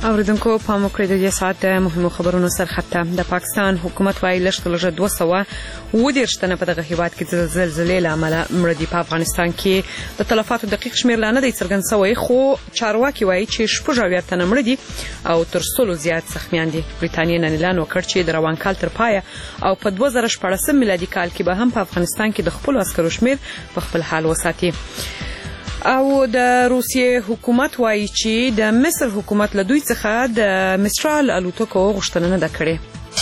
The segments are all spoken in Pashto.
اوریدونکو پام وکړئ د دې ساعت د مهمو خبرونو سرخط د پاکستان حکومت وايي لږ 210 تنه په دغه هیواد کې زلزلې له امله مړه دي. په افغانستان کې د تلفاتو دقیق شمیر لا نه دی څرګند شوی، خو چارواکي وايي چې 80 تنه مړه دي او تر 100 زیات زخمیان دي. بریټانیا نن اعلان وکړ چې د روان کال تر پایه او په 2014 میلادي کال کې به هم په افغانستان کې د خپل عسکرو شمیر په خپل حال وساتي. او د روسیې حکومت وايي چې د مصر حکومت له دوی څخه د مسترال الوتکو غوښتنه نه ده کړې.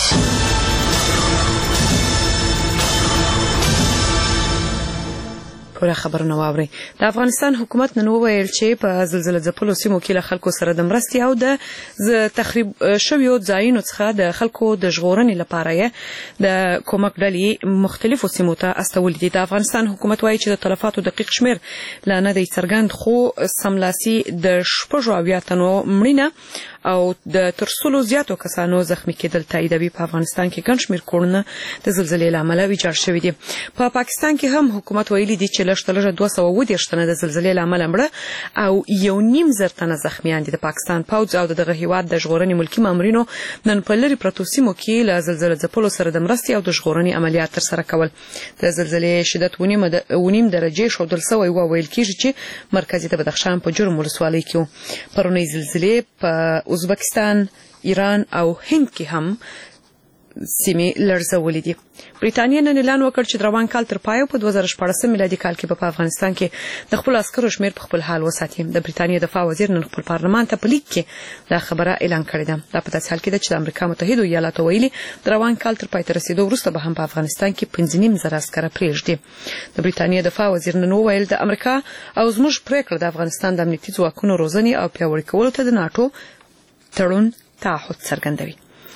پوره خبرونه واوري. د افغانستان حکومت نن وویل چې په زلزلې ځپلو سیمو کې له خلکو سره د مرستې او د تخریب شویو ځایونو څخه د خلکو د ژغورنې لپاره د کومک ډلې مختلفو سیمو ته استولې دي. د افغانستان حکومت وايي چې د تلفاتو دقیق شمیر لا نه دی څرګند، خو سملاسي د 80 تنو مړینه او د تر 100 زیاتو کسانو زخمی کېدل تاییدوي. په افغانستان کې ګڼ شمېر کورونه د زلزلې له امله ویجاړ شوي دي. په پاکستان کې هم حکومت ویلي دي چې لږ 210 تنه د زلزلې له امله مړه او 1.5 تنه زخمیان دي. د پاکستان پوځ او دغه هیواد د ژغورنې ملکي مامورینو نن په لري پرتو سیمو کې له زلزلې ځپلو سره د مرستې او د ژغورنې عملیات ترسره کول. د زلزلې شدت 1.5 درجې ښودل شوی و. ویل کېږي چې مرکزي د بدخشان په جرم ولسوالۍ کې پرونی زلزلې په ازبکستان، ایران او هند کې هم سیمې لړزولې دي. بریټانیا نن اعلان وکړ چې روان کال تر پایه په 2014 میلادي کال کې په افغانستان کې د خپل عسکرو شمیر په خپل حال وساتي. د بریټانیا دفاع وزیر نن خپل پارلمان ته په لیک کې دا خبره اعلان کړې ده. دا په داسې حال کې ده چې د امریکا متحده ایالاتو ویلي د روان کال تر پای ته رسیدو وروسته به هم په افغانستان کې 5.5 عسکر پرېږدي. د بریټانیا دفاع وزیر نن وویل د امریکا او زموږ پریکړه د افغانستان د امنیتي ځواکونو روزنې او پیاوړي کولو ته د ناتو تړون تعهد څرګندوي.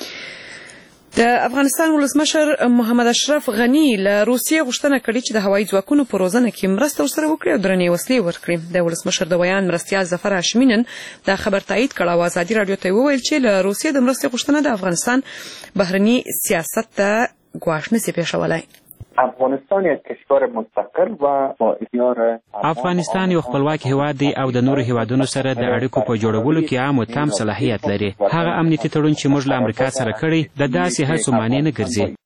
د افغانستان ولسمشر محمد اشرف غنی له روسیې غوښتنه کړې چې د هوایي ځواکونو په روزنه کې مرسته ورسره وکړي او درنې وسلې ورکړي. د ولسمشر د بیان مرستیال ظفر هاشمي نن دا خبر تایید کړ او ازادي رادیو ته وویل چې له روسیې د مرستې غوښتنه د افغانستان بهرني سیاست ته ګواښ نشي پیښولای. افغانستان یک کشور مستقل و با اختیار افغانستان یو خپلواک هیواد دی او د نورو هیوادونو سره د اړیکو په جوړولو کې عام او تام صلاحیت لري. هغه امنیتي تړون چې موږ له امریکا سره کړی د داسې هڅو معنی نه ګرځي.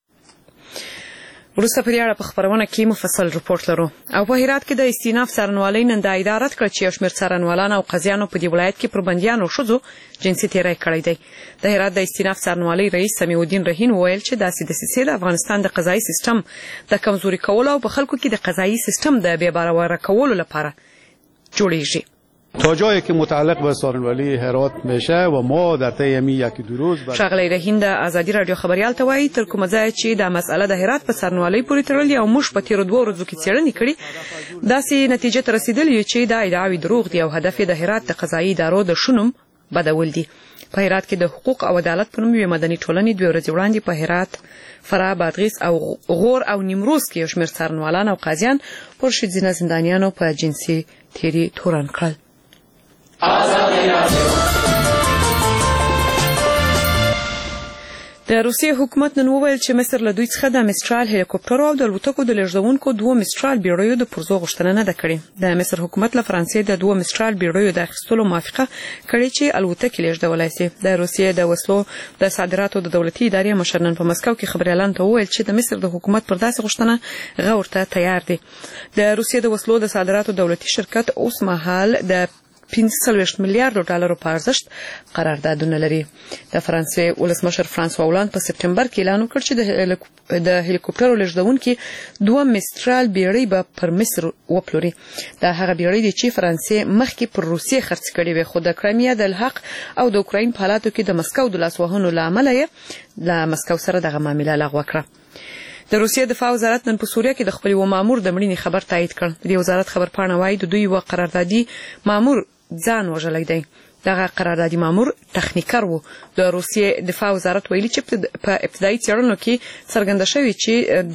وروسته په دې اړه په خبرونه کې مفصل رپورټ لرو. او په هرات کې د استیناف څارنوالۍ نن د ادارت کړ چې یو شمېر څارنوالان او قاضیانو په دې ولایت کې پر بندیانو ښځو جنسي تېری کړی دی. د هرات د استیناف څارنوالۍ رئیس سمیع الدین رهین وویل چې داسې دسیسې د افغانستان د قضایي سیستم د کمزوري کولو او په خلکو کې د قضایي سیستم د بې باوره کولو لپاره جوړیږي. تا جایی که متعلق به څارنوالۍ هرات میشه و ما در طی یکی دو روز ښاغلی رهین د ازادي رادیو خبریال ته وایي تر کومه ځایه چې دا مسأله د هرات په څارنوالۍ پورې تړلې او موږ په تیرو 2 ورځو کې څېړنې کړې داسې نتیجې ته رسېدلي چې دا ادعاوې دروغ دي او هدف یې د هرات د قضایي ادارو د شنوم بدول دي. په هرات کې د حقوق او عدالت په نوم یوې مدني ټولنې 2 ورځې وړاندې په هرات، فراه، بادغیس او غور او نیمروز کې یو شمېر څارنوالان او قاضیان پر ښځینه زندانیانو په جنسي تېري تورن کړل. د روسیې حکومت نن وویل چې مصر له دوی څخه د مسترال هلیکوپټرو او د الوتکو د لېږدونکو 2 مسترال بیړیو د پرزو غوښتنه نه ده کړې. د مصر حکومت له فرانسې د 2 مسترال بیړیو د اخیستلو موافقه کړې چې الوتکې لېږدولای شي. د روسیې د وسلو د صادراتو د دولتي ادارې مشر نن په مسکو کې خبريالانو ته وویل چې د مصر د حکومت پر داسې غوښتنه غور ته تیار دی. د روسیې د وسلو د صادراتو دولتي شرکت اوس مهال د 45 میلیارډ ډالرو په ارزښت قراردادونه لري. د فرانسې ولسمشر فرانسوا هولند په سپټمبر کې اعلان وکړ چې د هلیکوپټرو لېږدونکي 2 مسترال بیړۍ به پر مصر وپلوري. دا هغه بیړۍ دي چې فرانسې مخکې پر روسیې خرڅ کړې وې، خو د کرایمیا د الحاق او د اوکراین په حالاتو کې د مسکو د لاسوهنو له امله یې له مسکو سره دغه معامله لغوه کړه. د روسیې دفاع وزارت نن په سوریه کې د خپل یو مامور د مړینې خبر تایید کړ. د وزارت خبرپاڼه وايي د دوی یو قراردادي مامور ځان وژلی دی. دغه قراردادي مامور تخنیکر و. د روسیې دفاع وزارت ویلي چې په ابتدایي څېړنو کې څرګنده شوې چې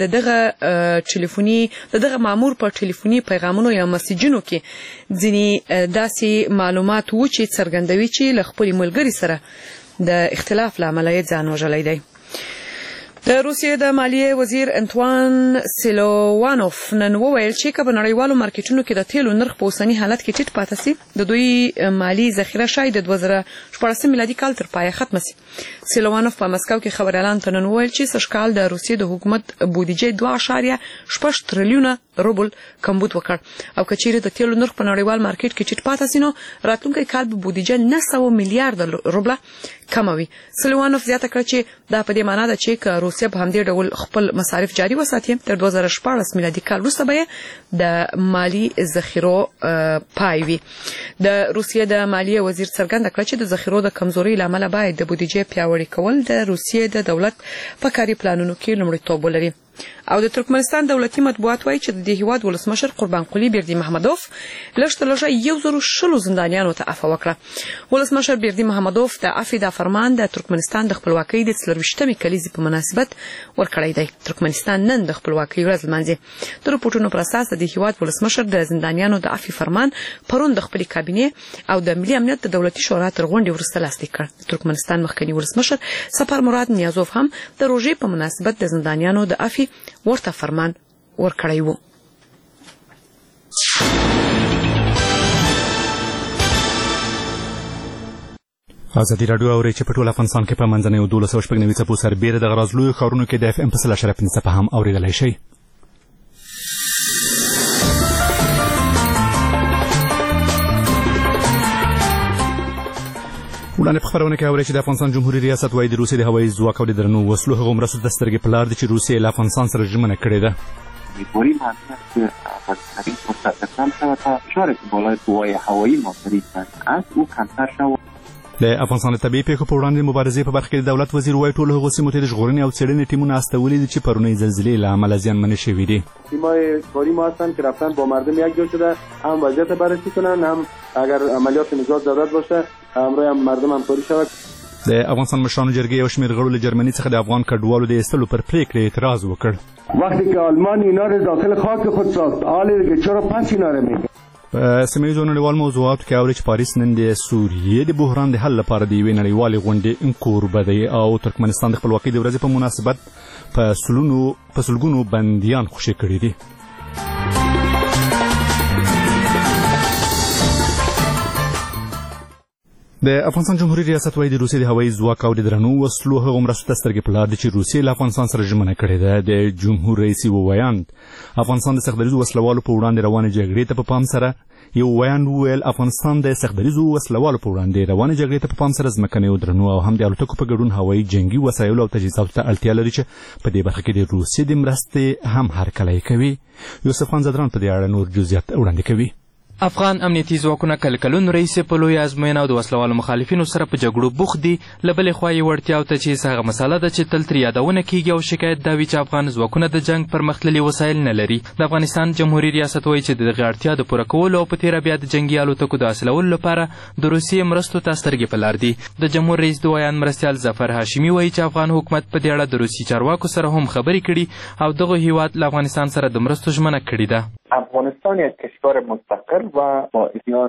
دغه مامور په ټلیفوني پیغامونو یا مسیجونو کې ځینې داسې معلومات و چې څرګندوي چې له خپل ملګري سره د اختلاف له امله یې ځان وژلی دی. د روسیې د مالیې وزیر انتوان سیلوانوف نن وویل چې په نړیوالو مارکیټونو کې د تیلو نرخ په اوسني حالت کې ټیټ پاتې سي د دوی مالی ذخیره شاید د 2014 میلادي کال تر پایه ختم سي. سیلوانوف په مسکو کې خبر اعلان ته نن وویل چې سږکال د روسیې د حکومت بودیجه 2.6 تریلیونه روبل کمبود وکړ او کچېره د تیلو نرخ په نړیوال مارکیټ کې ټیټ پاتې سي نو راتلونکي کال به بودیجه 900 میلیارډ روبل کموي. سیلوانوف زیاته کړ چې دا په دې معنی ده چې روسیه په همدې ډول خپل مصارف جاري وساتي تر 2014 میلادي کال وروسته به د مالی ذخیرو پای وي. د روسیې د مالیې وزیر څرګنده کړه چې د ذخیرو د کمزوري لامل باید د بودیجې پیاوړي کول د روسیې د دولت په کاري پلانونو کې لومړیتوب ولري. او د ترکمنستان دولتي مطبوعات وایي چې د دې هیواد ولسمشر قربان قلی بیردی محمدوف لږ 110 زندانیانو ته عفو وکړه. ولسمشر بیردی محمدوف د عفو د فرمان د ترکمنستان د خپلواکۍ د 40مې کلیزې په مناسبت ورکړی دی. ترکمنستان نن د خپلواکۍ ورځ لمانځي. د رپورټونو پر اساس د هیواد ولسمشر د زندانیانو د عفو فرمان پرون د خپل کابینې او د ملي امنیت د دولتي شورا تر غونډې وروسته لاسلیک کړ. ترکمنستان مخکنی ولسمشر سفر مراد نیازوف هم د روژې په مناسبت د زندانیانو د عفو ورته فرمان ورکړی وو. ازادي راډیو اوري چې په ټول افغانستان کې په منځنیو 12 څپو سربېره د غرازلویو ښارونو کې د FM په 0.5 هم اورېدلی شئ. وړاندې په خپرونه کې اورئ چې د افغانستان جمهوري ریاست وایي د روسیې د هوایي ځواک او د درنو وسلو هغو مرستو ته سترګې په لار دي چې روسیې له افغانستان سره ژمنه کړې ده. می‌پوری مطلب افغانستانی مستقل شود اشاره که بالای قوای هوایی مصرف است او کمتر شود. د افغانستان طبيعي پیښو په وړاندې مبارزې په برخه کې د دولت وزیر وایي ټول هغو سیمو ته د ژغورنې او څېړنې ټیمونه استولي دي چې پرونۍ زلزلې له امله زیانمنې شوي دي. تیمای کاری ما هستند که رفتن با مردم یک جا شده هم وضعیت بررسی کنن هم اگر عملیات نجات ضرورت باشه همراه هم مردم همکاری شود. د افغانستان مشرانو جرګې یو شمېر غړو له جرمني څخه د افغان کډوالو د ایستلو پر پرېکړې اعتراض وکړ. وقتی که آلمان اینا رو داخل خاک خود ساخت حالی که چرا پس اینا رو میگه. په سیمه‌ییزو نړیوال موضوعاتو کې اوري چې پاریس نن د سوریې د بحران د حل لپاره د یوې نړیوالې غونډې کوربه دی او ترکمنستان د خپلواکۍ د ورځې په مناسبت په سلګونو بندیان خوشي کړي دي. د افغانستان جمهوري ریاست وایي د روسیې د هوایي ځواک او د درنو وسلو هغو مرستو ته سترګې په لار دي چې روسیې له افغانستان سره ژمنه کړې ده. د جمهور رئیس یو ویاند افغانستان د سختدریزو وسلوالو په وړاندې روانې جګړې ته په پام سره یو ویاند وویل افغانستان د سختدریزو وسلوالو په وړاندې روانې جګړې ته په پام سره ځمکنیو درنو او هم د الوتکو په ګډون هوایي جنګي وسایلو او تجهیزاتو ته اړتیا لري چې په دې برخه کې د روسیې د مرستې هم هرکلی کوي. یوسف خان زدران په دې اړه نور جزئیات وړاندې کوي. افغان امنیتي ځواکونه کله کلونو راهیسې په لویو ازموینو او د وسلوالو مخالفینو سره په جګړو بوخت دي. له بلې خوا یې وړتیاو ته چې هغه مسله ده چې تل ترې یادونه کیږي او شکایت دا وي چې افغان ځواکونه د جنګ پرمختللي وسایل نه لري. د افغانستان جمهوري ریاست وایي چې د دغې اړتیا د پوره کولو او په تېره بیا د جنګي الوتکو د حاصلولو لپاره د روسیې مرستو ته سترګې په لار دي. د جمهور رئیس دویان مرستیال ظفر هاشمي وایي چې افغان حکومت په دې اړه د روسي چارواکو سره هم خبرې کړي او دغه هیواد له افغانستان سره د مرستو ژمنه کړې ده. افغانستان یک کشور مستقل و با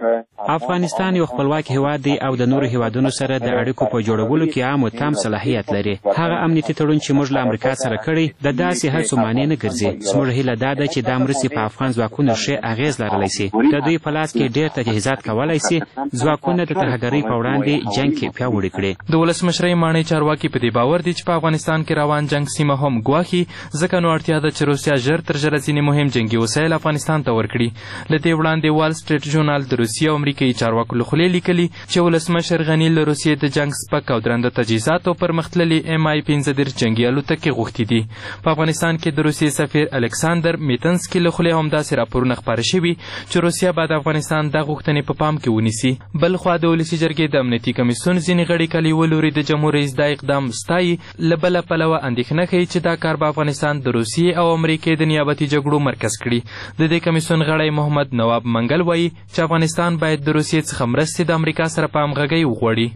افغانستان یو خپلواک هیواد دی او د نورو هیوادونو سره د اړیکو په جوړولو کې عام او تام صلاحیت لري. هغه امنیتي تړون چې موږ له امریکا سره کړی د داسې هڅو معنی نه ګرځي. زموږ هیله دا ده چې دا مرستې په افغان ځواکونو ښه اغیز لرلی سي. د دوی په لاس کې ډېر تجهیزات کولی سي ځواکونه د ترهګرۍ په وړاندې جنګ کې پیاوړي کړي. د ولسمشرۍ ماڼۍ چارواکي په دې باور دي چې په افغانستان کې روان جنګ سیمه هم ګواښي ځکه نو اړتیا ده چې روسیه ژر تر ژره ځینې مهم جنګي وسایل افغانستان ته ورکړي. له دې وړاندې وال سټریټ ژورنال د روسیې او امریکایي چارواکو له خولې لیکلي چې ولسمشر غني له روسیې د جنګ سپک او درنده تجهیزات او پرمختللي MI-15 جنګي الوتکې غوښتي دي. په افغانستان کې د روسیې سفیر الکساندر میتنسکي له خولې همداسې راپورونه خپاره شوي چې روسیه به د افغانستان دا غوښتنې په پام کې ونیسي. بل خوا د ولسي جرګې د امنیتي کمیسیون ځینې غړي کله یوه لوري د جمهور رئیس دا اقدام ستایي، له بله پلوه اندېښنه ښیي چې دا کار به افغانستان د روسیې او امریکې د نیابتي جګړو مرکز کړي. د د دې کمیسیون غړی محمد نواب منګل وایي چې افغانستان باید د روسیې څخه مرستې د امریکا سره په همغږۍ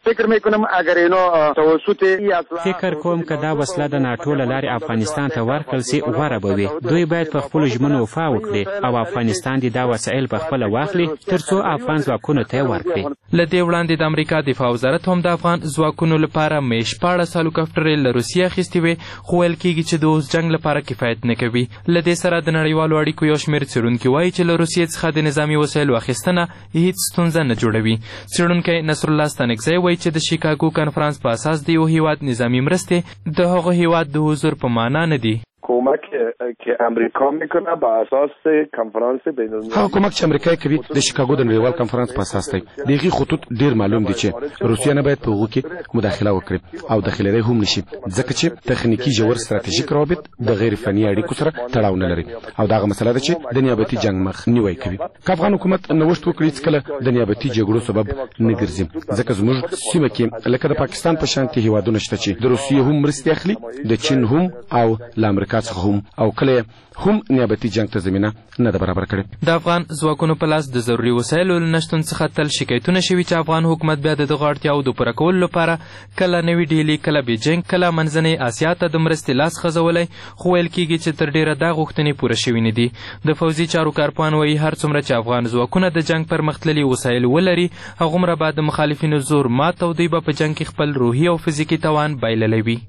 وغواړي. فکر کوم که دا وسله د ناټو له لارې افغانستان ته ورکړل سي غوره به وي. دوی باید په خپلو ژمنو وفا وکړي او افغانستان دې دا وسایل په خپله واخلي تر څو افغان ځواکونو ته یې ورکړي. له دې وړاندې د امریکا دفاع وزارت هم د افغان ځواکونو لپاره میش 14 هلیکاپټرې له روسیې اخیستې وې، خو ویل کېږي چې د اوس جنګ لپاره کفایت نه کوي. له دې سره د نړیوالو اړیکو یو شمېر څېړونکي وایي چې له روسیې څخه د نظامي وسایلو اخیستنه هیڅ ستونزه نه جوړوي. څېړونکی نصرالله ستانکزی وایي چې د شیکاګو کنفرانس په اساس د یو هیواد نظامي مرستې د هغه هیواد د حضور په معنا نه دي. کمک که امریکا میکنه به اساس کنفرانس بین‌المللی، هغه کمک چې امریکا کوي د شیکاګو د نړیوال کنفرانس په اساس دی. دغه خطوط ډیر معلوم دي چې روسیا نه باید په هغه کې مداخله وکړي او داخلي هم نشي، ځکه چې تخنیکی جوړ ستراتیژیک روابط د غیر فني اړیکو سره تړاو نه لري او دا مسله ده چې د نیابتي جنگ مخنیوي کوي. که افغان حکومت نوښت وکړي چې کله د نیابتي جګړو سبب نه ګرځي، ځکه زموږ سیمه کې لکه د پاکستان په شانتي هیوادونه شته چې د روسیې هم مرستې اخلي، د چین هم او له امریکا څخه هم، او کله هم نیابتي جنگ ته زمینه نه ده برابر کړې. د افغان ځواکونو په لاس د ضروري وسایلو له نشتون څخه تل شکایتونه شوي چې افغان حکومت بیا د دغه اړتیاوو د پوره کولو لپاره کله نوي ډیلي، کله بیجینګ، کله منځنۍ اسیا ته د مرستې لاس خځولی، خو ویل کېږي چې تر ډیره دا غوښتنې پوره شوي نه دي. د پوځي چارو کارپوهان وایي هر څومره چې افغان ځواکونه د جنګ پرمختللي وسایل ولري، هغومره به د مخالفینو زور مات او دوی به په جنګ کې خپل روحي او فزیکي توان بایللی وي.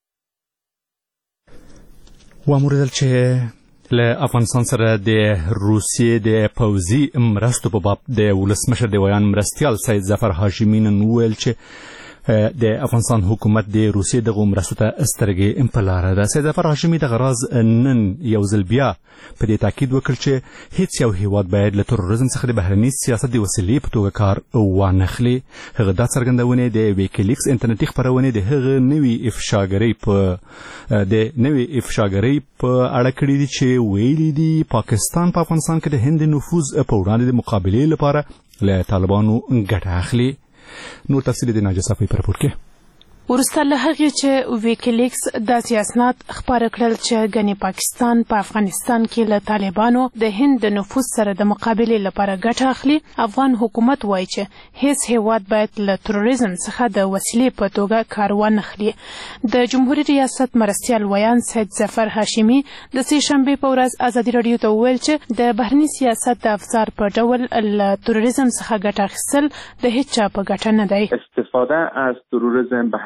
واموریدل چې له افغانستان سره د روسیې د پوځي مرستو په باب د ولسمشر د ویان مرستیال سید ظفر هاشمي نن وویل چې د افغانستان حکومت د روسیې دغه مرستو ته سترګې په لاره ده. سید ظفر هاشمي دغه راز نن یو ځل بیا په دې تاکید وکړ چې هیڅ یو هیواد باید له تروریزم څخه د بهرني سیاست د وسیلې په توګه کار وانخلي. هغه دا څرګندونې د ویکیلیکس انټرنیټي خپرونې د هغه نوې افشاګرۍ په اړه کړي دي چې ویلي دي پاکستان په افغانستان کې د هند نفوذ په وړاندې د مقابلې لپاره له طالبانو ګټه اخلي. نور تفصیل د ناجیه صافی په راپور کې. وروسته له هغې چې ویکیلیکس داسې اسناد خپاره کړل چې ګنې پاکستان په افغانستان کې له طالبانو د هند د نفوذ سره د مقابلې لپاره ګټه اخلي، افغان حکومت وایي چې هیڅ هیواد باید له تروریزم څخه د وسیلې په توګه کار وانخلي. د جمهوري ریاست مرستیال ویان سید ظفر هاشمي د سې شنبې په ورځ ازادي راډیو ته وویل چې د بهرني سیاست د افزار په ډول له تروریزم څخه ګټه اخیستل د هیڅ چا په ګټه نه دی. استفاده از تروریزم به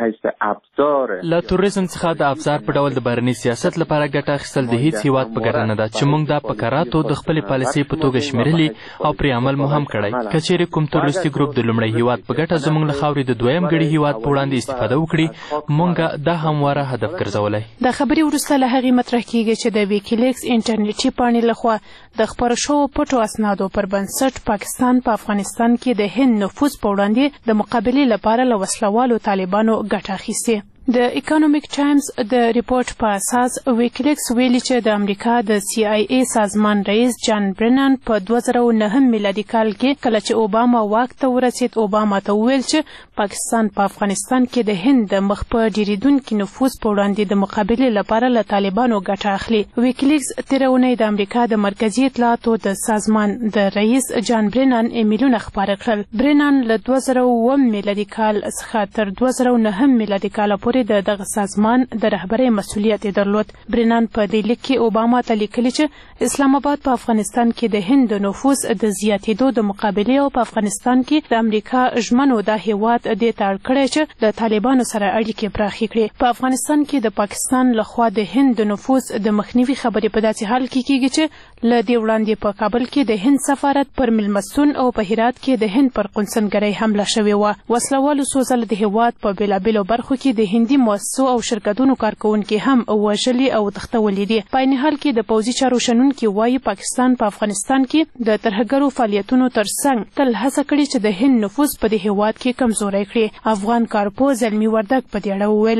له تروریزم څخه د افزار په ډول د بهرني سیاست لپاره ګټه اخیستل د هیڅ هیواد په ګټه نه ده چې موږ دا په کراتو د خپلې پالیسۍ په توګه شمیرلي او پرې عمل مو هم کړی. که چیرې کوم تروریستي ګروپ د لومړی هیواد په ګټه زموږ له خاورې د دویم ګړي هیواد په وړاندې استفاده وکړي، موږ دا همواره هدف ګرځولی. د خبرې وروسته له هغې مطرح کېږي چې د ویکیلیکس انټرنیټي پاڼې لخوا د خپاره شوو پټو اسنادو پر بنسټ پاکستان په افغانستان کې د هند نفوذ په وړاندې د مقابلې لپاره له وسلوالو طالبانو ګټه اخیستې. د اکانومیک ټایمز د ریپورت په اساس ویکیلیکس ویلي چې د امریکا د CIA سازمان رئیس جان برنن په 2009 میلادي کال کې کله چې اوباما واک ته ورسید، اوباما ته وویل چې پاکستان په افغانستان کې د هند د مخ په ډیریدونکي نفوذ په وړاندې د مقابلې لپاره له طالبانو ګټه اخلي. ویکیلیکس تېره اونۍ د امریکا د مرکزي اطلاعاتو د سازمان د رئیس جان برنن ایمیلونه خپاره کړل. برنن له 2007 میلادي کال څخه تر 2009 میلادي کال پورې د دغه سازمان د رهبرۍ مسؤلیت درلود. برنن په دې لیک کې اوباما ته لیکلي چې اسلام آباد په افغانستان کې د هند د نفوذ د زیاتېدو د مقابلې او په افغانستان کې د امریکا ژمنو دا هیواد دې ته اړ کړی چې د طالبانو سره اړیکې پراخې کړي. په افغانستان کې د پاکستان لخوا د هند د نفوذ د مخنیوي خبرې په داسې حال کې کېږي چې له دې وړاندې په کابل کې د هند سفارت پر میلمستون او په هرات کې د هند پر قونسلګرۍ حمله شوې وه. وسلوالو څو ځله د هیواد په بېلابېلو برخو کې د هندي مؤسسو او شرکتونو کارکوونکي هم وژلي او تښتولي دي. په عین حال کې د پوځي چارو شنونکي وایي پاکستان په افغانستان کې د ترهګرو فعالیتونو ترڅنګ تل هڅه کړې چې د هند نفوذ په دې هیواد کې کمزوری کړي. افغان کارپوه زلمي وردګ په دې اړه وویل.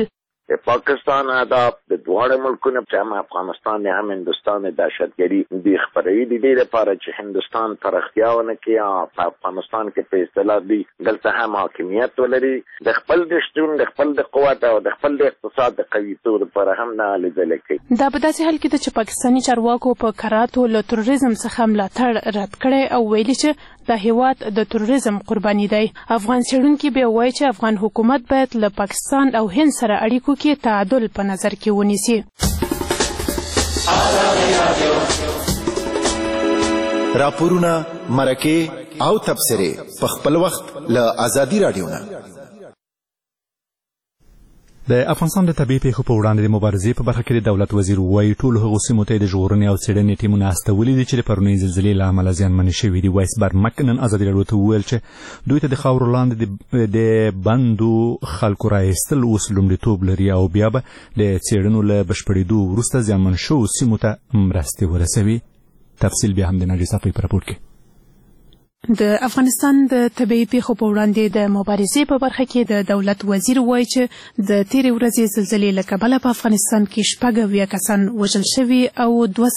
د پاکستان اهداف د دواړو ملکونو چې هم افغانستان هم هندوستان دهشتګري د خبرې د دې لپاره چې هندوستان پرختیا ونه کړي په افغانستان کې په اصطلاح دی دلته هم حاکمیت ولري د خپل د شتون د خپل د قوت او د خپل د اقتصاد د قویتوب لپاره هم نه لیدل کېږي. دا په داسې حال کې چې پاکستاني چارواکو په کراتو له تروریزم څخه ملاتړ رد کړی او ویلي چې د هیواد د تروریزم قرباني دی. افغان څېړونکي بیا وایي چې افغان حکومت باید له پاکستان او هند سره اړیکو کې تعادل په نظر کې ونیسي. راپورونه، مرکې او تبصرې په خپل وخت له ازادي رادیو نه. د افغانستان د طبیعي پیښو په وړاندې د مبارزې په برخه کې د دولت وزیر وایي ټولو هغو سیمو ته د ژغورنې او څېړنې ټیمونه استولي دي چې د پرونۍ زلزلې له امله زیانمنې شوي دي. وایس برمک نن ازادي راډیو ته وویل چې دوی ته د خاورو لاندې د بندو خلکو رایستل اوس لومړیتوب لري او بیا به د څېړنو له بشپړېدو وروسته زیانمن شوو سیمو ته مرستې ورسوي. تفصیل بیا هم د ناجي صافي په راپور کې. د افغانستان د طبیعي پیښو په وړاندې د مبارزې په برخه کې د دولت وزیر وایي چې د تیرې ورځې زلزلې له کبله په افغانستان کې 86 کسان وژل شوي او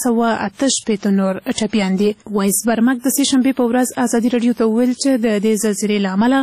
288 نور ټپیان دي. وایس برمک د سې شنبې په ورځ ازادي راډیو ته وویل چې د دې زلزلې له امله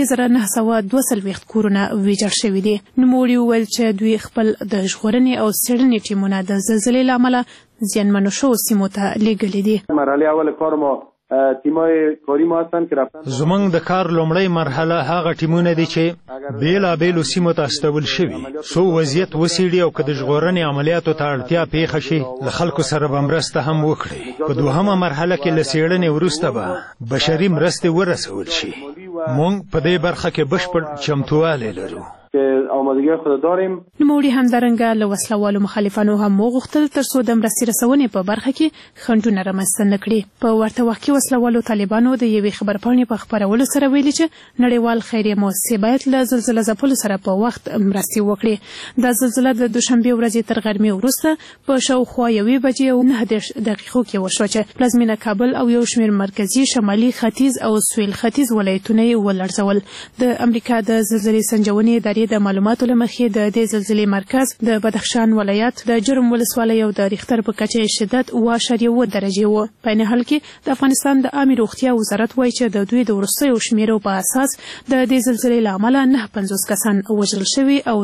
3942 کورونه ویجاړ شوي دي. نوموړي وویل چې دوی خپل د ژغورنې او څېړنې ټیمونه د زلزلې له امله زیانمنو شوو سیمو ته لیږلي دي. مرحله اول کار ما تیمای کاری ما هستن که رفتن زمونږ د کار لومړی مرحله هغه ټیمونه دي چې بیلابیلو سیمو ته استول شوي څو وضعیت وڅېړي او که د ژغورنې عملیاتو ته اړتیا پیښه شي له خلکو سره به مرسته هم وکړي. په دوهمه مرحله کې له څېړنې وروسته به بشري مرستې ورسول شي. موږ په دې برخه کې بشپړ چمتووالی لرو. آمادگی خود داریم. نوموړي همدارنګه له وسلوالو مخالفانو هم وغوښتل ترڅو د مرستې رسونې په برخه کې خنډونه رامنځته نه کړي. په ورته وخت کې وسلوالو طالبانو د یوې خبرپاڼې په خپرولو سره ویلي چې نړیوال خیریه مؤسسې باید له زلزله ځپلو سره په وخت مرستې وکړي. دا زلزله د دوشنبې ورځې تر غرمې وروسته په شاوخوا 1 بجې او 9 دقیقو کې وشوه چې پلازمینه کابل او یو شمېر مرکزي، شمالي، ختیځ او سویل ختیځ ولایتونه یې ولړزول. د امریکا د زلزلې سنجونې ادارې د معلوماتو له مخې د دې زلزلې مرکز د بدخشان ولایت د جرم ولسوالۍ او د ریختر په کچه شدت 7.1 درجې و. په عین حال کې د افغانستان د عامې روغتیا وزارت وایي چې د دوی د وروستیو شمیرو په اساس د دې زلزلې له امله 59 کسان وژل شوي او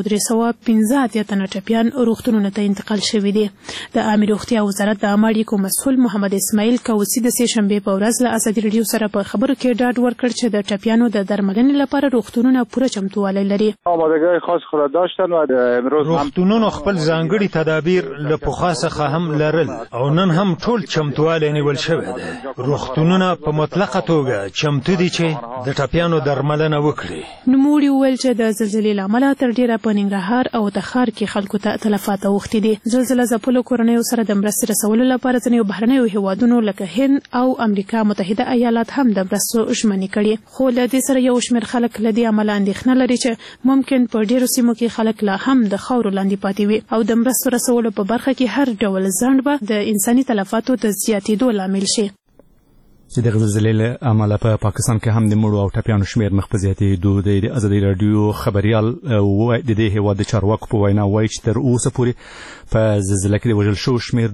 315 تنه ټپیان روغتونونو ته انتقال شوي دي. د عامې روغتیا وزارت د عامه اړیکو مسؤل محمد اسماعیل کوسی د سې شنبې په ورځ له ازادي راډیو سره په خبرو کې ډاډ ورکړ چې د ټپیانو د درملنې لپاره روغتونونه پوره چمتووالی لري. آمادگی خاص خود داشتن و امروز روغتونونو خپل ځانګړي تدابیر له پخوا څخه هم لرل او نن هم ټول چمتوالی نیول شوی دی. روغتونونه په مطلقه توګه چمتو دي چې د ټپیانو درملنه وکړي. نوموړي وویل چې د زلزلې له امله تر ډیره په ننګرهار او تخار کې خلکو ته تلفات اوښتي دي. زلزله ځپلو کورنیو سره د مرستې رسولو لپاره ځینې بهرنیو هیوادونو لکه هند او امریکا متحده ایالات هم د مرستو ژمنې کړي. خو له دې سره یو شمېر خلک له دې امله اندېښنه لري چې ممکن په ډیرو سیمو کې خلک لا هم د خاورو لاندې پاتې وي او د مرستو رسولو په برخه کې هر ډول ځنډ به د انساني تلفاتو د زیاتېدو لامل شي. چې د زلزلې له امله په پاکستان کې هم د مړو او ټپیانو شمېر مخ په زیاتېدو دی. د ازادي راډیو خبریال د دې هېواد د چارواکو په وینا وایي چې تر اوسه پورې په زلزله کې د وژل شوو شمېر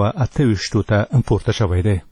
228 ته پورته شوی دی.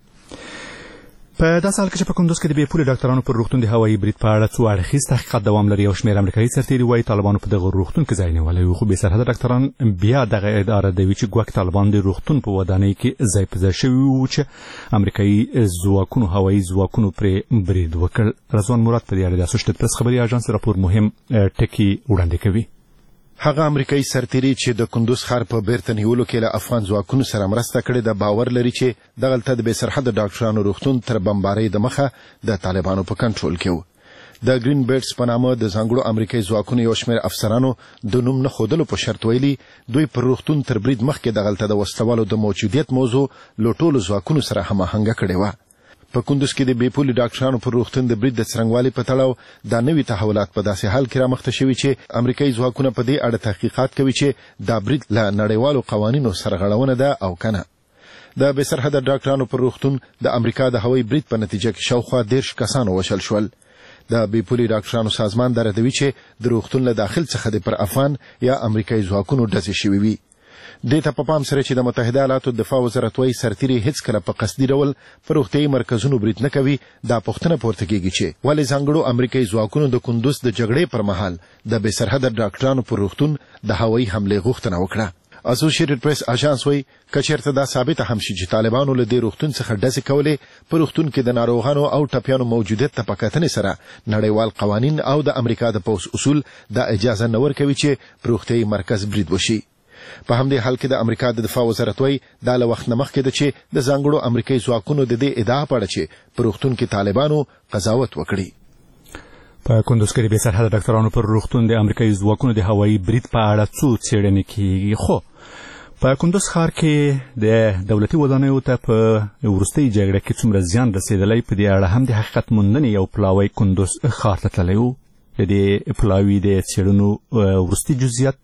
په داسې حال کې چې په کندوز کې د بې پولې ډاکټرانو پر روغتون د هوایي برید په اړه څو اړخیز تحقیقات دوام لري او شمېر امریکایي سرتېري وایي طالبانو په دغه روغتون کې ځای نیولی و. خو بې سرحده ډاکټران بیا دغه ادعا ردوي چې ګواکې طالبان د روغتون په ودانۍ کې ځای په ځای شوي وو چې امریکایي ځواکونو هوایي ځواکونو پرې برید وکړ. رضوان مراد په دې اړه د اسوشیټډ پریس خبري اژانس راپور مهم ټکي وړاندې کوي. هغه امریکایي سرتېري چې د کندوز ښار په بیرته نیولو کې له افغان ځواکونو سره مرسته کړې ده باور لري چې دغلته د بې سرحده ډاکټرانو روغتون تر بمبارۍ د مخه د طالبانو په کنټرول کې و. د گرین بیرډز په نامه د ځانګړو امریکایي ځواکونو یو شمېر افسرانو د نوم نه ښودلو په شرط ویلي دوی پر روغتون تر برید مخکې دغلته د وسلوالو د موجودیت موضوع له ټولو ځواکونو سره هماهنګه کړې وه. په کندوز کې د بې پولې ډاکټرانو پر روغتون د برید د څرنګوالي په تړاو دا نوي تحولات په داسې حال کې رامخته شوي چې امریکایي ځواکونه په دې اړه تحقیقات کوي چې دا برید له نړیوالو قوانینو سرغړونه ده او کنه. د بې سرحده ډاکټرانو پر روغتون د امریکا د هوایي برید په نتیجه کې شاوخوا 10 کسان وژل شول. د بیپولي ډاکټرانو سازمان دا ردوي چې د روغتون له داخل څخه د پر افغان یا امریکایي ځواکونو ډزې شوې وي. دې ته په پام سره چې د متحده ایالاتو دفاع وزارت وايي سرتیري هیڅکله په قصدي ډول پر روغتیايي مرکزونو برید نه کوي، دا پوښتنه پورته کیږي چې ولې ځانګړو امریکایي ځواکونو د کندوز د جګړې پر مهال د بې سرحده ډاکټرانو پر روغتون د هوایي حملې غوښتنه وکړه. اسوسییټډ پریس اژانس وايي کچېرته دا ثابته هم شي چې طالبانو له دې روغتون څخه ډزې کولې په روغتون کې د ناروغانو او ټپیانو موجودیت ته په کتنې سره نړیوال قوانین او د امریکا د پوځ اصول دا اجازه نه ورکوي چې په روغتیايي مرکز برید وشي. په همدې حال کې د امریکا د دفاع وزارت وايي دا له وخت نه مخکې ده چې د ځانګړو امریکایي ځواکونو د دې ادعا په اړه چې په روغتون کې طالبانو قضاوت وکړي. په کندوز کې د بې سرحده ډاکټرانو پر روغتون د امریکایي ځواکونو د هوایي برید په اړه څو څېړنې کېږي، خو په کندوز ښار کې د دولتي ودانیو ته په وروستۍ جګړه کې څومره زیان رسېدلی په دې اړه هم د حقیقت موندنې یو پلاوی کندوز ښار ته تللی و. د دې پلاوي د څېړنو وروستي جزئیات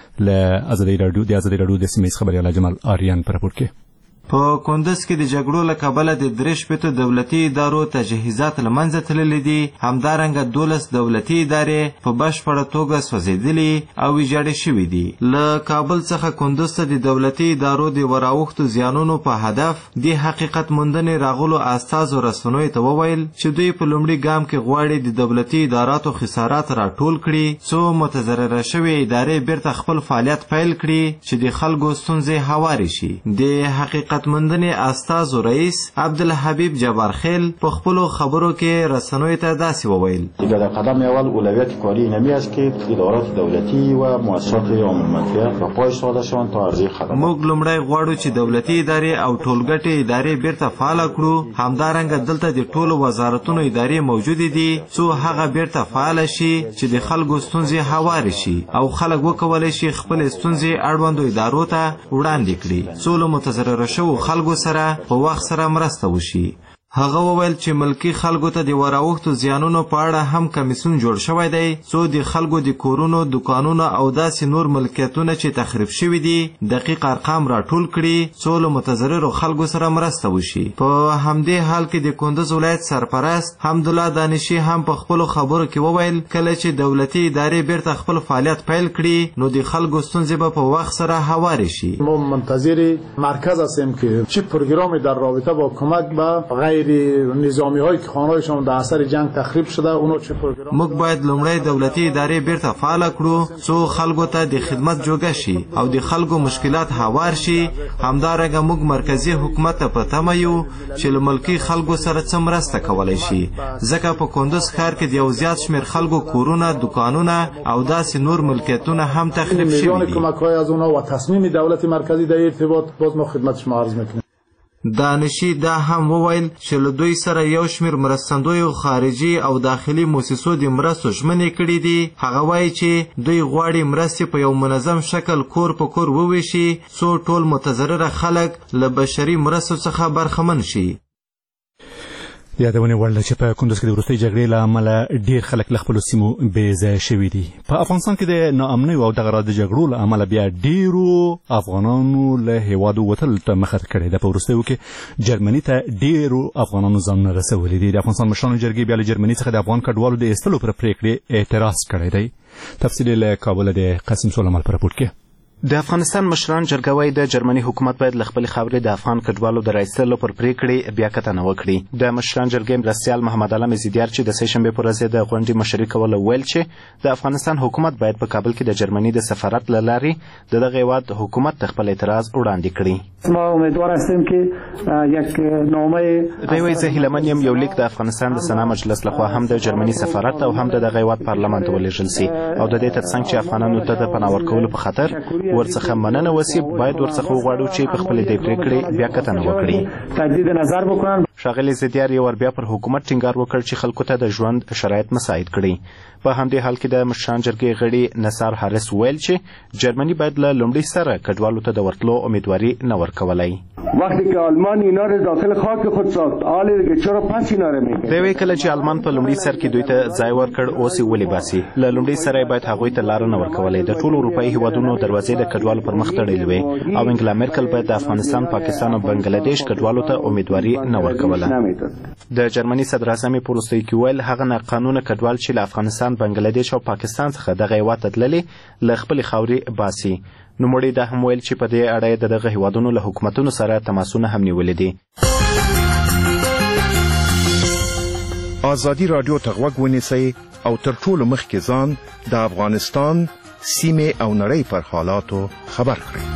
له ازادي راډیو د سیمه ییز خبریال جمال آریان په راپور کې. په کندوز کې د جګړو له کبله د 3 دولتي ادارو تجهیزات له منځه تللي دي، همدارنګه 12 دولتي ادارې په بشپړه توګه سوځېدلي او ویجاړې شوي دي. له کابل څخه کندوز ته د دولتي ادارو د وراوښتو زیانونو په هدف د حقیقت موندنې راغلو استازو رسنیو ته وویل چې دوی په لومړي ګام کې غواړي د دولتي اداراتو خسارات راټول کړي څو متضرره شوې ادارې بیرته خپل فعالیت پیل کړي چې د خلکو ستونزې هوارې شي. د حقیقت مندنې استازو رئیس عبدالحبیب جبارخیل په خپلو خبرو کې رسنیو ته داسې وویل: در قدم اول اولویت کاری اینمی است که ادارات دولتی و مؤسسات عام المنفعه به پای ساده شوند تا عرضه خدمات. موږ لومړی غواړو چې دولتي ادارې او ټولګټې ادارې بیرته فعاله کړو، همدارنګه دلته د ټولو وزارتونو ادارې موجودې دي څو هغه بیرته فعاله شي چې د خلکو ستونزې هوارې شي او خلک وکولی شي خپل ستونزې اړوندو ادارو ته وړاندې کړي څو له متضرره شوو خلکو سره په وخت سره مرسته وشي. هغه وویل چې ملکی خلکو ته د وراوښتو زیانونو په اړه هم کمیسیون جوړ شوی دی څو د خلکو د کورونو، دکانونو او داسې نور ملکیتونه چې تخریب شوي دي دقیق ارقام راټول کړي څو له متضررو خلکو سره مرسته وشي. په همدې حال کې د کندوز ولایت سرپرست حمدالله دانشي هم په خپلو خبرو کې وویل کله چې دولتي ادارې بیرته خپل فعالیت پیل کړي نو د خلکو ستونزې به په وخت سره هوارې شي. ما منتظر مرکز هستیم که چه پروگرامی در رابطه با کمک به غیر نظامی هایی که خانه‌هایشان در اثر جنگ تخریب شده اونو چه پروگرام. موږ باید لومړی دولتي ادارې بیرته فعاله کړو څو خلکو ته د خدمت جوګه شي او د خلکو مشکلات هوار شي. همدارنګه موږ مرکزی حکومت ته په تمه یو چې له ملکي خلکو سره څه مرسته کولی شي ځکه په کندوز ښار کې د یو زیات شمېر خلکو کورونه، دکانونه او داسې نور ملکیتونه هم تخریب شوي دي. کمک‌های از اونها و تصمیم دولت مرکزی در ارتباط باز ما خدمت شما عرض می‌کنیم. دانشي دا هم وویل چې له دوی سره یو شمېر مرستندویو خارجي او داخلي موسسو د مرستو ژمنې کړي دي. هغه وایي چې دوی غواړي مرستې په یو منظم شکل کور په کور وویشي څو ټول متضرره خلک له بشري مرستو څخه برخمن شي. یادونه وړ چې په کندوز کې د وروستۍ جګړې له امله ډېر خلک له خپلو سیمو بې ځایه شوي دي. په افغانستان کې د ناامنیو او دغه راز د جګړو له امله بیا ډېرو افغانانو له هېوادو وتلو ته مخه کړې ده. په وروستیو کې جرمني ته ډېرو افغانانو ځانونه رسولي دي. د افغانستان مشرانو جرګې بیا له جرمني څخه د افغان کډوالو د ایستلو پر پرېکړې اعتراض کړی دی. تفصیل له کابل د قاسم سلیمان په راپور کې. د افغانستان مشران جرګه وايي د جرمني حکومت باید له خپلې خاورې د افغان کډوالو د راایستلو پر پرېکړې بیا کتنه وکړي. د مشران جرګې مرستیال محمد علم زیدیار چې د سهشنبې په ورځ د غونډې مشري کوله ویل چې د افغانستان حکومت باید په کابل کې د جرمني د سفارت له لارې د دغه هېواد حکومت ته خپل اعتراض وړاندې کړي. ما امیدوار هستیم که یک نامه دوی وایي زه هیلهمن یم یو لیک د افغانستان د سنا مجلس لخوا هم د جرمني سفارت او هم د دغه هېواد پارلمان ته ولېږل سي او د دې ترڅنګ چې افغانانو ته د پناه ورکولو په خاطر ورڅخه مننه وسی باید ورڅخه وغواړو چې په خپل دې پرېکړې بیا کتنه وکړي. تجدید نظر وکړي. ښاغلي زیدیار یو ور بیا پر حکومت ټینګار وکړ چې خلکو ته د ژوند شرایط مساعد کړي. په همدې حال کې د مشران جرګې غړي نثار حارث ویل چې جرمني باید له لومړي سره کډوالو ته د ورتلو امیدواري نه ورکولی. وقتی که آلمان اینا رو داخل خاک خود ساخت حالی دیگه چرا پس اینا رو میگه. دوی کله چې آلمان په لومړي سر کې دوی ته ځای ورکړ اوس یې ولې باسي. له لومړي سره باید هغوی ته لار نه ورکولی. د ټولو اروپایي هیوادونو دروازې روسیې د کډوالو پر مخ تړلې وې او انګلا میرکل به د افغانستان، پاکستان او بنګلاديش کډوالو ته امیدواري نه ورکوله. د جرمني صدر اعظم په وروستیو کې ویل هغه ناقانونه کډوال چې له افغانستان، بنګلاديش او پاکستان څخه دغه هېواد ته تللي له خپلې خاورې باسي. نوموړي دا هم ویل چې په دې اړه یې د دغه هېوادونو له حکومتونو سره تماسونه هم نیولي دي. ازادي راډیو ته غوږ ونیسئ او تر ټولو مخکې ځان د افغانستان، سیمې او نړۍ پر حالاتو خبر کړئ.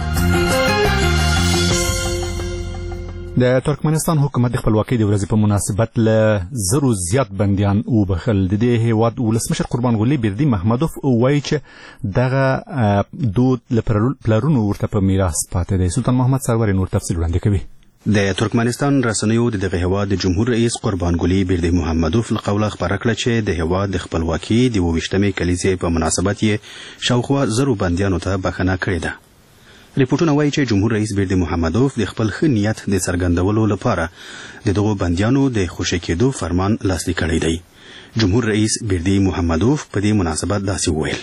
د ترکمنستان حکومت د خپلواکۍ د ورځې په مناسبت له 100 زیات بندیان وبخل. د دې هیواد ولسمشر قربان غلي بردي محمدوف وایي چې دغه دود له پلرونو ورته په میراث پاتې دی. سلطان محمد سرور نور تفصیل وړاندې کوي. د ترکمنستان رسنیو د دغه هیواد د جمهور رئیس قربان غلي بردي محمدوف له قوله خبره کړه چې د هیواد د خپلواکۍ د 28مې کلیزې په مناسبت یې شاوخوا 100 بندیانو ته بخښنه کړې ده. ریپورتونه وایي چې جمهور رئیس بردي محمدوف د خپل ښه نیت د څرګندولو لپاره د دغو بندیانو د خوشي کېدو فرمان لاسلیک کړی دی. جمهور رئیس بردي محمدوف په دې مناسبت داسې وویل: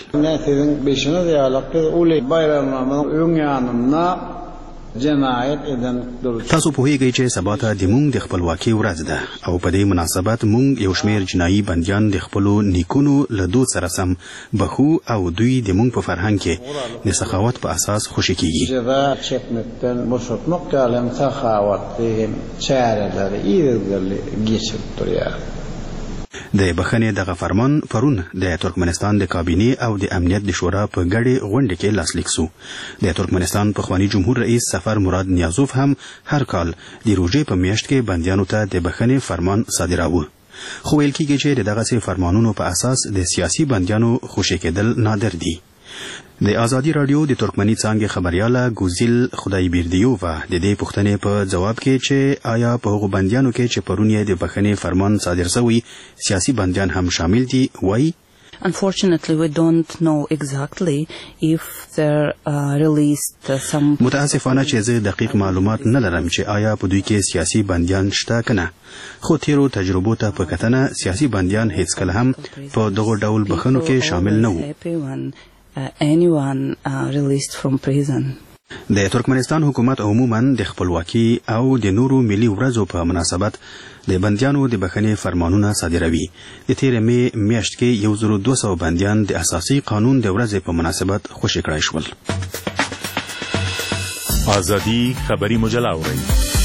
تاسو پوهیږئ چې سبا ته د مونږ د خپلواکۍ ورځ ده او په دې مناسبت مونږ یو شمیر جنایي بندیان د خپلو نیکونو له دود سره سم بخو او دوی د مونږ په فرهنګ کې د سخاوت په اساس خوشي کیږي. د بخښنې دغه فرمان پرون د ترکمنستان د کابینې او د امنیت د شورا په ګډې غونډه کې لاسلیک شو. د ترکمنستان پخوانی جمهور رئیس سفر مراد نیازوف هم هر کال د روژې په میاشت کې بندیانو ته د بخښنې فرمان صادراوه. خو ویل کېږي چې د دغسې فرمانونو په اساس د سیاسي بندیانو خوشي کېدل نادر دي. د ازادي راډیو د ترکمني څانګې خبرياله ګوزیل خدایبردیووا د دې پوښتنې په جواب کې چې آیا په هغو بندیانو کې چې پرون یې د بخښنې فرمان صادر شوی سیاسي بندیان هم شامل دي، وایي: Unfortunately, we don't know exactly if they're released some. متاسفانه چې زه دقیق معلومات نه لرم چې آیا په دوی کې سیاسي بندیان شته کنه. خو تیرو تجربو ته په کتنه سیاسي بندیان هیڅ کله هم په دغه ډول بخښنو کې شامل نه وو. anyone released from prison. د ترکمنستان حکومت عموما د خپلواکۍ او د نورو ملي ورځو په مناسبت د بندیانو د بخښنې فرمانونه صادروي. د تیرې مې میاشت کې 1200 بندیان د اساسي قانون د ورځې په مناسبت خوشي کړای شول. ازادي خبري مجله اورئ.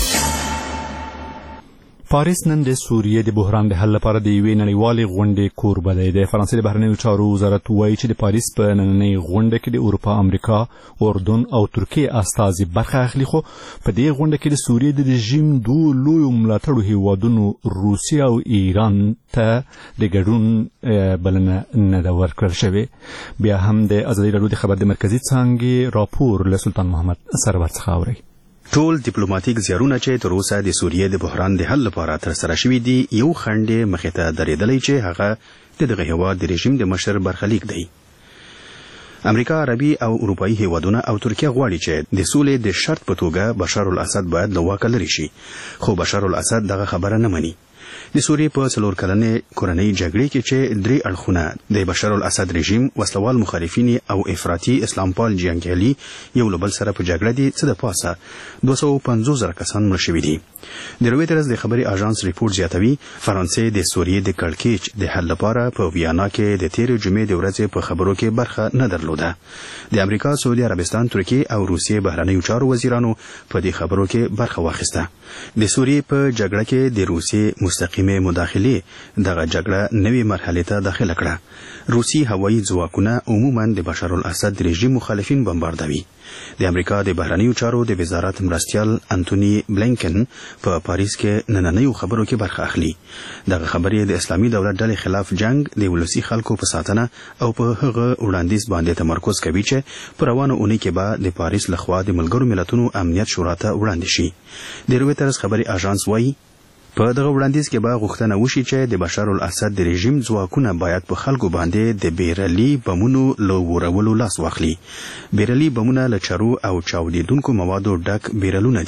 پاریس نن د سوریې د بحران د حل لپاره د یوې نړیوالې غونډې کوربه دی. د فرانسې د بهرنیو چارو وزارت وایي چې د پاریس په نننۍ غونډه کې د اروپا، امریکا، اردن او ترکیې استازي برخه اخلي. خو په دې غونډه کې د سوریې د رژیم دوه لویو ملاتړو هیوادونو روسیه او ایران ته د ګډون بلنه نه ده ورکړل شوې. بیا هم د ازادي راډیو د خبر د مرکزي څانګې راپور له سلطان محمد سرور څخه اورئ. ټول ډیپلوماټیک زیارونه چې تر اوسه د سوریې د بحران د حل لپاره ترسره شوي دي یو خنډ مخې ته درېدلی چې هغه د دغه هیواد د رژیم د مشر برخلیک دی. امریکا، عربي او اروپایي هیوادونه او ترکیه غواړي چې د سولې د شرط په توګه بشار الاسد باید له واکه لرې شي، خو بشار الاسد دغه خبره نه مني. د سوریې په 4 کلنې کورنۍ جګړې کې چې 3 اړخونه د بشار الاسد رژیم، وسلوال مخالفین او افراطي اسلام پال جنګیالي یو له بل سره په جګړه دي، څه د پاسه 250,000 کسان مړه شوي دي. د رویټرز د خبري اژانس ریپورت زیاتوي فرانسې د سوریې د کړکېچ د حل لپاره په ویانا کې د تیرې جمعې د ورځې په خبرو کې برخه نه درلوده. د امریکا، سعودي عربستان، ترکیې او روسیې بهرنیو چارو وزیرانو په دې خبرو کې برخه واخیسته. د سوریې په جګړه کې د روسیې مستقیمه مداخله دغه جګړه نوې مرحله ته داخله کړه. روسي هوایي ځواکونه عموما د بشار الاسد رژیم مخالفین بمباردوي. د امریکا د بهرنیو چارو د وزارت مرستیال انټونی بلینکن په پاریس کې نننیو خبرو کې برخه اخلي. دغه خبرې د اسلامي دولت ډلې خلاف جنگ، د ولسی خلکو په ساتنه او په هغه وړاندیز باندې تمرکز کوي چې په روانه اونۍ کې به د پاریس لخوا د ملګرو ملتونو امنیت شورا ته وړاندې شي. د رویټرز خبري اژانس وایي په دغه وړاندیز کې به غوښتنه وشي چې د بشار الاسد د رژیم ځواکونه باید په خلکو باندې د بیرلي بمونو له ورولو لاس واخلي. بیرلي بمونه له چرو او چاودیدونکو موادو ډک بیرلونه دي.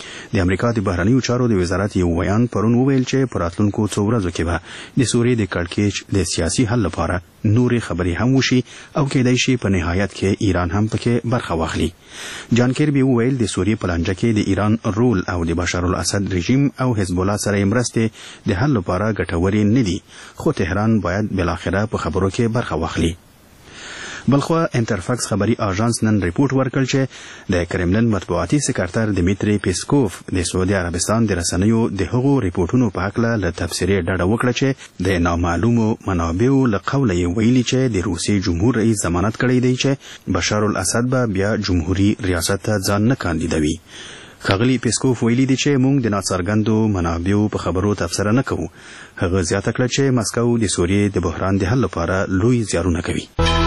د امریکا د بهرنیو چارو د وزارت یو بیان پرون وویل چې په راتلونکو څو ورځو کې به د سوریې د کړکېچ د سیاسي حل لپاره نورې خبرې هم وشي او کېدای شي په نهایت کې ایران هم پکې برخه واخلي. جان کیربي وویل د سوریې په لانجه کې د ایران رول او د بشار الاسد رژیم او حزب الله سره مرستې د حل لپاره ګټورې نه دي، خو تهران باید بالاخره په خبرو کې برخه واخلي. بلخوا انټرفاکس خبري اژانس نن ریپورت ورکړ چې د کرملن مطبوعاتي سکرټر دمیتری پیسکوف د سعودي عربستان د رسنیو د هغو ریپورتونو په هکله له تفسیري ډډه وکړه چې د نامعلومو منابعو له قوله یې ویلي چې د روسي جمهور رئیس ضمانت کړی دی چې بشار الاسد به بیا جمهوریت ریاست ته ځان نه کاندیدوي. ښاغلي پیسکوف ویلي دي چې موږ د ناڅرګندو منابعو په خبرو تبصره نه کوو. هغه زیاته کړه چې مسکو د سوریې د بحران د حل لپاره لوی زیارونه کوي.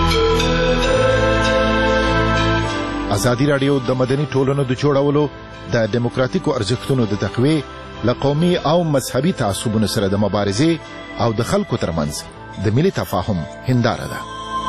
ازادي راډیو د مدني ټولنو د جوړولو د دیموکراتیکو ارزښتونو د تقویې له قومي او مذهبي تعصبونو سره د مبارزې او د خلکو ترمنځ د ملي تفاهم هنداره ده.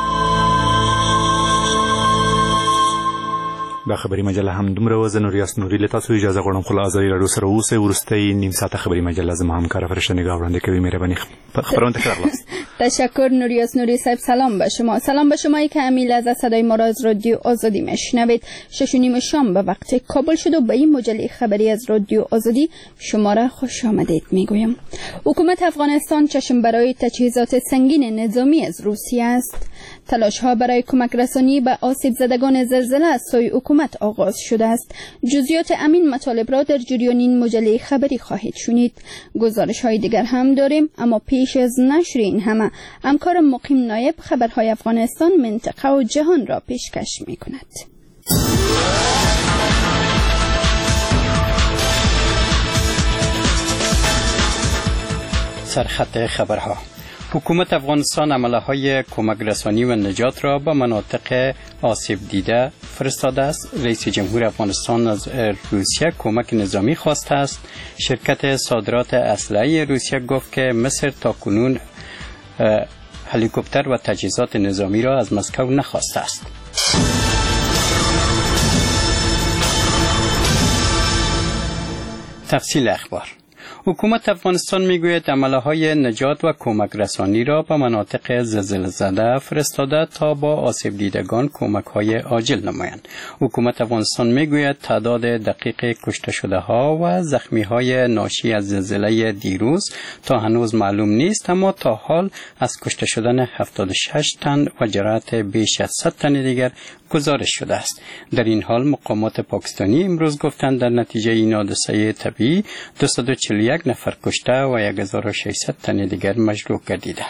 دا خبري مجله هم دومره وزن او ریاست نوري له تاسو اجازه غواړم خو ازادي راډیو سره اوسه ورستي نیم ساعت خبري مجله زما همکار فرشته نگاه وړاندې کوي. مهرباني خبرونه تکرار تشکر نوریاس نوری صاحب. سلام به شما. سلام به شمایی که همی لحظه صدای ما را از رادیو آزادی میشنوید. 6:30 شام به وقت کابل شد و به این مجله خبری از رادیو آزادی شما را خوش آمدید میگویم. حکومت افغانستان چشم برای تجهیزات سنگین نظامی از روسیه است. تلاش ها برای کمک رسانی به آسیب زدگان زلزله از سوی حکومت آغاز شده است. جزئیات همین مطالب را در جریان این مجله خبری خواهید شنید. گزارش های دیگر هم داریم، اما پیش از نشر این همه همکار مقیم نایب خبرهای افغانستان، منطقه و جهان را پیشکش می کند. سرخط خبرها: حکومت افغانستان عمله‌های کمک رسانی و نجات را به مناطق آسیب دیده فرستاده است. رئیس جمهور افغانستان از روسیه کمک نظامی خواسته است. شرکت صادرات اسلحه روسیه گفت که مصر تاکنون هلیکوپتر و تجهیزات نظامی را از مسکو نخواسته است. تفصیل اخبار: حکومت افغانستان میگوید عمله‌های نجات و کمک رسانی را به مناطق زلزله زده فرستاده تا با آسیب دیدگان کمک‌های عاجل نمایند. حکومت افغانستان میگوید تعداد دقیق کشته شده ها و زخمی های ناشی از زلزله دیروز تا هنوز معلوم نیست، اما تا حال از کشته شدن 76 تن و جراحت بیش از 100 تن دیگر گزارش شده است. در این حال مقامات پاکستانی امروز گفتند در نتیجه این حادثه طبیعی 241 نفر کشته و 1600 تن دیگر مجروح گردیدند.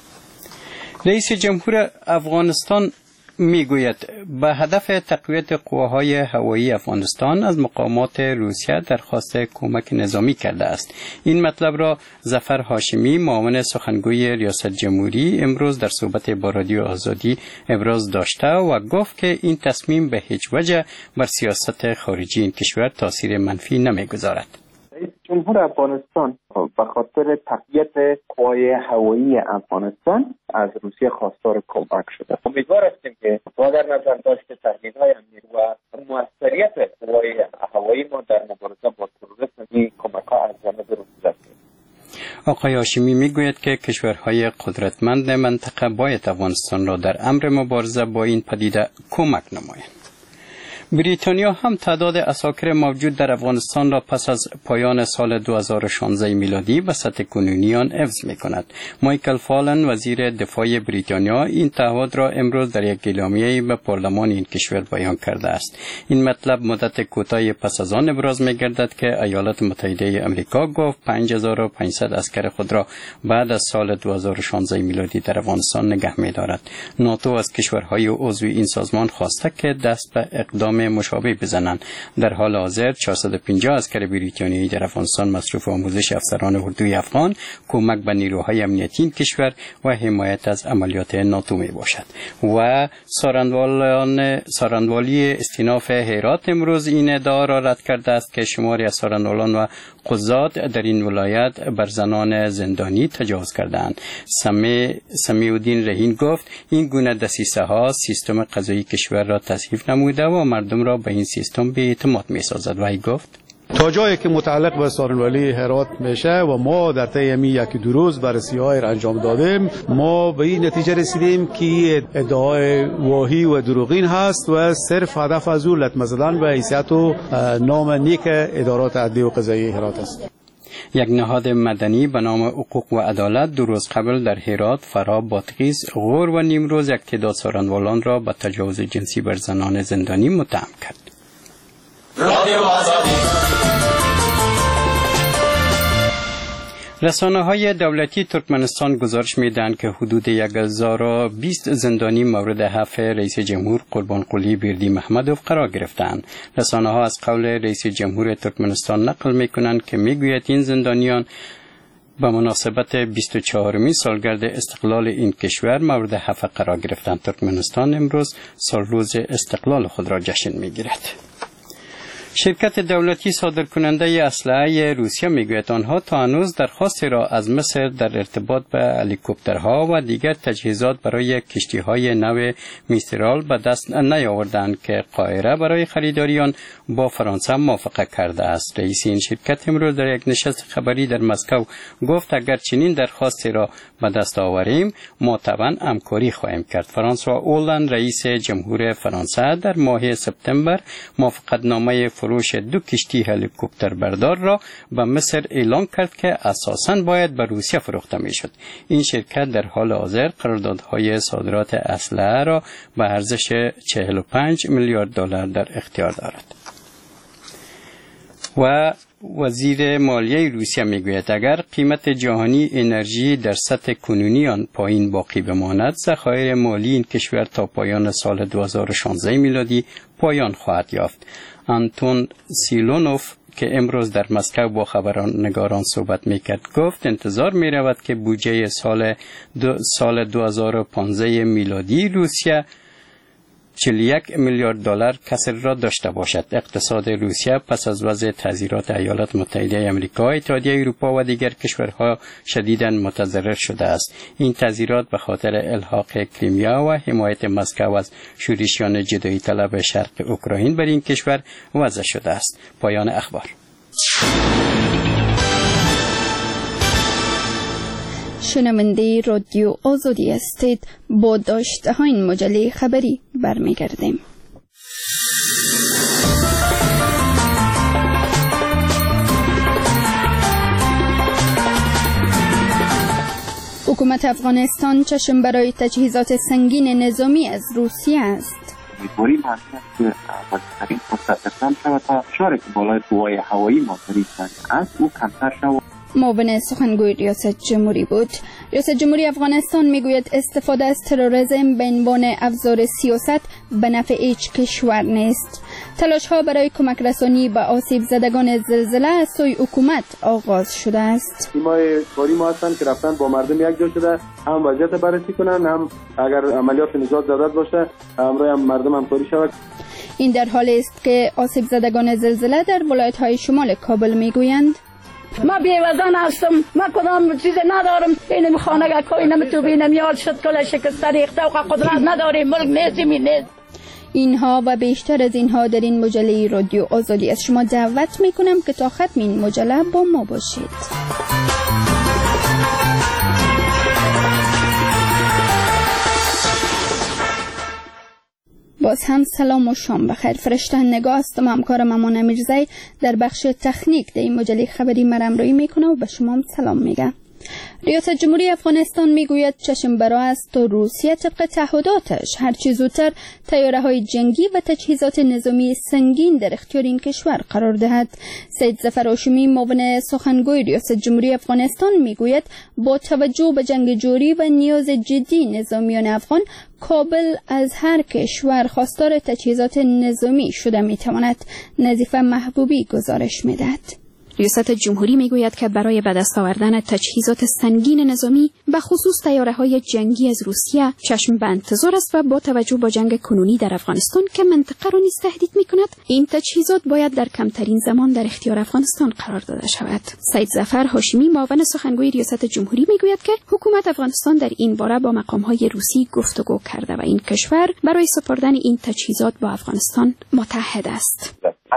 رئیس جمهور افغانستان میگوید به هدف تقویت قواهای هوایی افغانستان از مقامات روسیه درخواست کمک نظامی کرده است. این مطلب را ظفر هاشمی، معاون سخنگوی ریاست جمهوری، امروز در صحبت با رادیو آزادی ابراز داشته و گفت که این تصمیم به هیچ وجه بر سیاست خارجی این کشور تاثیر منفی نمیگذارد. رئیس جمهور افغانستان به خاطر تقویت قوای هوایی افغانستان از روسیه خواستار کمک شده. امیدوار هستیم که با در نظر داشته تهدیدهای امنیتی و موثریت قوای هوایی ما در مبارزه با تروریسم این کمک‌ها از جانب روسیه است. آقای هاشمی میگوید که کشورهای قدرتمند منطقه باید افغانستان را در امر مبارزه با این پدیده کمک نمایند. بریتانیا هم تعداد اساکر موجود در افغانستان را پس از پایان سال 2016 میلادی به سطح کنونی آن حفظ می‌کند. مایکل فالن، وزیر دفاع بریتانیا، این تعهد را امروز در یک اعلامیه‌ای به پارلمان این کشور بیان کرده است. این مطلب مدت کوتاهی پس از آن ابراز می‌گردد که ایالات متحده آمریکا گفت 5500 اسکر خود را بعد از سال 2016 میلادی در افغانستان نگه می‌دارد. ناتو از کشورهای عضو این سازمان خواسته که دست به اقدام مشابه بزنند. در حال حاضر 450 اسکر بریتانیایی در افغانستان مصروف آموزش افسران اردوی افغان، کمک به نیروهای امنیتی این کشور و حمایت از عملیات ناتو می باشد. و سارنوالی استیناف هرات امروز این ادعا را رد کرده است که شماری از سارنوالان و قضات در این ولایت بر زنان زندانی تجاوز کردند. سمیع الدین رهین گفت این گونه دسیسه ها سیستم قضایی کشور را تضعیف نموده و مردم را به این سیستم بی اعتماد می سازد. و ای گفت تا جایی که متعلق به سارنولی هرات میشه و ما در طی یکی دو روز بررسی‌های را انجام دادیم، ما به این نتیجه رسیدیم که ادعای واهی و دروغین هست و صرف هدف از اون لطمه زدن به حیثیت و نام نیک ادارات عدلی و قضایی هرات است. یک نهاد مدنی به نام حقوق و عدالت 2 روز قبل در هرات، فراب، بادغیس، غور و نیمروز یک تعداد سارنوالان را به تجاوز جنسی بر زنان زندانی متهم کرد. رسانه‌های دولتی ترکمنستان گزارش می‌دهند که حدود 1020 زندانی مورد حرف رئیس جمهور قربانقلی بردی محمدوف قرار گرفتند. رسانه‌ها از قول رئیس جمهور ترکمنستان نقل می‌کنند که می‌گوید این زندانیان به مناسبت 24مین سالگرد استقلال این کشور مورد حرف قرار گرفتند. ترکمنستان امروز سالروز استقلال خود را جشن می‌گیرد. شرکت دولتی صادرکننده اسلحه روسیه میگوید آنها تا هنوز درخواستی را از مصر در ارتباط به هلیکوپترها و دیگر تجهیزات برای کشتی‌های نو میسترال به دست نیاوردند که قاهره برای خریداری آن با فرانسه موافقه کرده است. رئیس این شرکت امروز در یک نشست خبری در مسکو گفت اگر چنین درخواستی را به دست آوریم ما طبعا همکاری خواهیم کرد. فرانسوا هولند رئیس جمهور فرانسه در ماه سپتامبر موافقتنامه فروش 2 کشتی هلیکوپتر بردار را به مصر اعلام کرد که اساساً باید به روسیه فروخته میشد. این شرکت در حال حاضر قراردادهای صادرات اسلحه را به ارزش 45 میلیارد دلار در اختیار دارد. و وزیر مالیه روسیه میگوید اگر قیمت جهانی انرژی در سطح کنونی آن پایین باقی بماند، ذخایر مالی این کشور تا پایان سال 2016 میلادی پایان خواهد یافت. آنتون سیلونوف که امروز در مسکو با خبرنگاران صحبت میکرد گفت انتظار میرود که بودجه سال 2015 میلادی روسیه 41 میلیارد دلار کسر را داشته باشد. اقتصاد روسیه پس از وضع تعزیرات ایالات متحده آمریکا، اتحادیه اروپا و دیگر کشورها شدیداً متضرر شده است. این تعزیرات به خاطر الحاق کریمیا و حمایت مسکو از شورشیان جدایی طلب شرق اوکراین بر این کشور وضع شده است. پایان اخبار. شنونده رادیو آزادی هستید. با داشته ها این مجله خبری برمیگردیم. حکومت افغانستان چشم برای تجهیزات سنگین نظامی از روسیه است. امیدواریم که بازترین فرصت شود تا فشار که بالای قوای هوایی ماسری است او کمتر شود. معاون سخنگوی ریاست جمهوری بود. ریاست جمهوری افغانستان میگوید استفاده از تروریسم به عنوان ابزار سیاست به نفع هیچ کشور نیست. تلاش ها برای کمک رسانی به آسیب زدگان زلزله از سوی حکومت آغاز شده است. تیمای کاری ما هستند که رفتن با مردم یک جا شده هم وضعیت بررسی کنن، هم اگر عملیات نجات ضرورت باشه همراه هم مردم همکاری شود. این در حالی است که آسیب زدگان زلزله در ولایت‌های شمال کابل میگویند ما بیوزن هستم، ما کدام چیز ندارم، اینم خانه کوی نمیتو بینم یال شد کل شکسته ریخته و قدرت نداریم، ملک نیستیم نیست. اینها و بیشتر از اینها در این مجله رادیو آزادی از شما دعوت میکنم که تا ختم این مجله با ما باشید. باز هم سلام و شام بخیر. فرشته نگاه است و همکارم امان امیرزی در بخش تکنیک در این مجله خبری مرمرایی میکنه و به شما هم سلام میگه. ریاست جمهوری افغانستان میگوید چشم برا است تا روسیه طبق تعهداتش هرچی زودتر طیاره‌های جنگی و تجهیزات نظامی سنگین در اختیار این کشور قرار دهد. سید ظفر هاشمی معاون سخنگوی ریاست جمهوری افغانستان میگوید با توجه به جنگ جوری و نیاز جدی نظامیان افغان، کابل از هر کشور خواستار تجهیزات نظامی شده میتواند. نظیفه محبوبی گزارش میدهد. ریاست جمهوری میگوید که برای به دست آوردن تجهیزات سنگین نظامی به خصوص طیاره‌های جنگی از روسیه چشم به انتظار است و با توجه به جنگ کنونی در افغانستان که منطقه را نیز تهدید می‌کند، این تجهیزات باید در کمترین زمان در اختیار افغانستان قرار داده شود. سید ظفر هاشمی معاون سخنگوی ریاست جمهوری میگوید که حکومت افغانستان در این باره با مقام‌های روسی گفتگو کرده و این کشور برای سپردن این تجهیزات با افغانستان متحد است.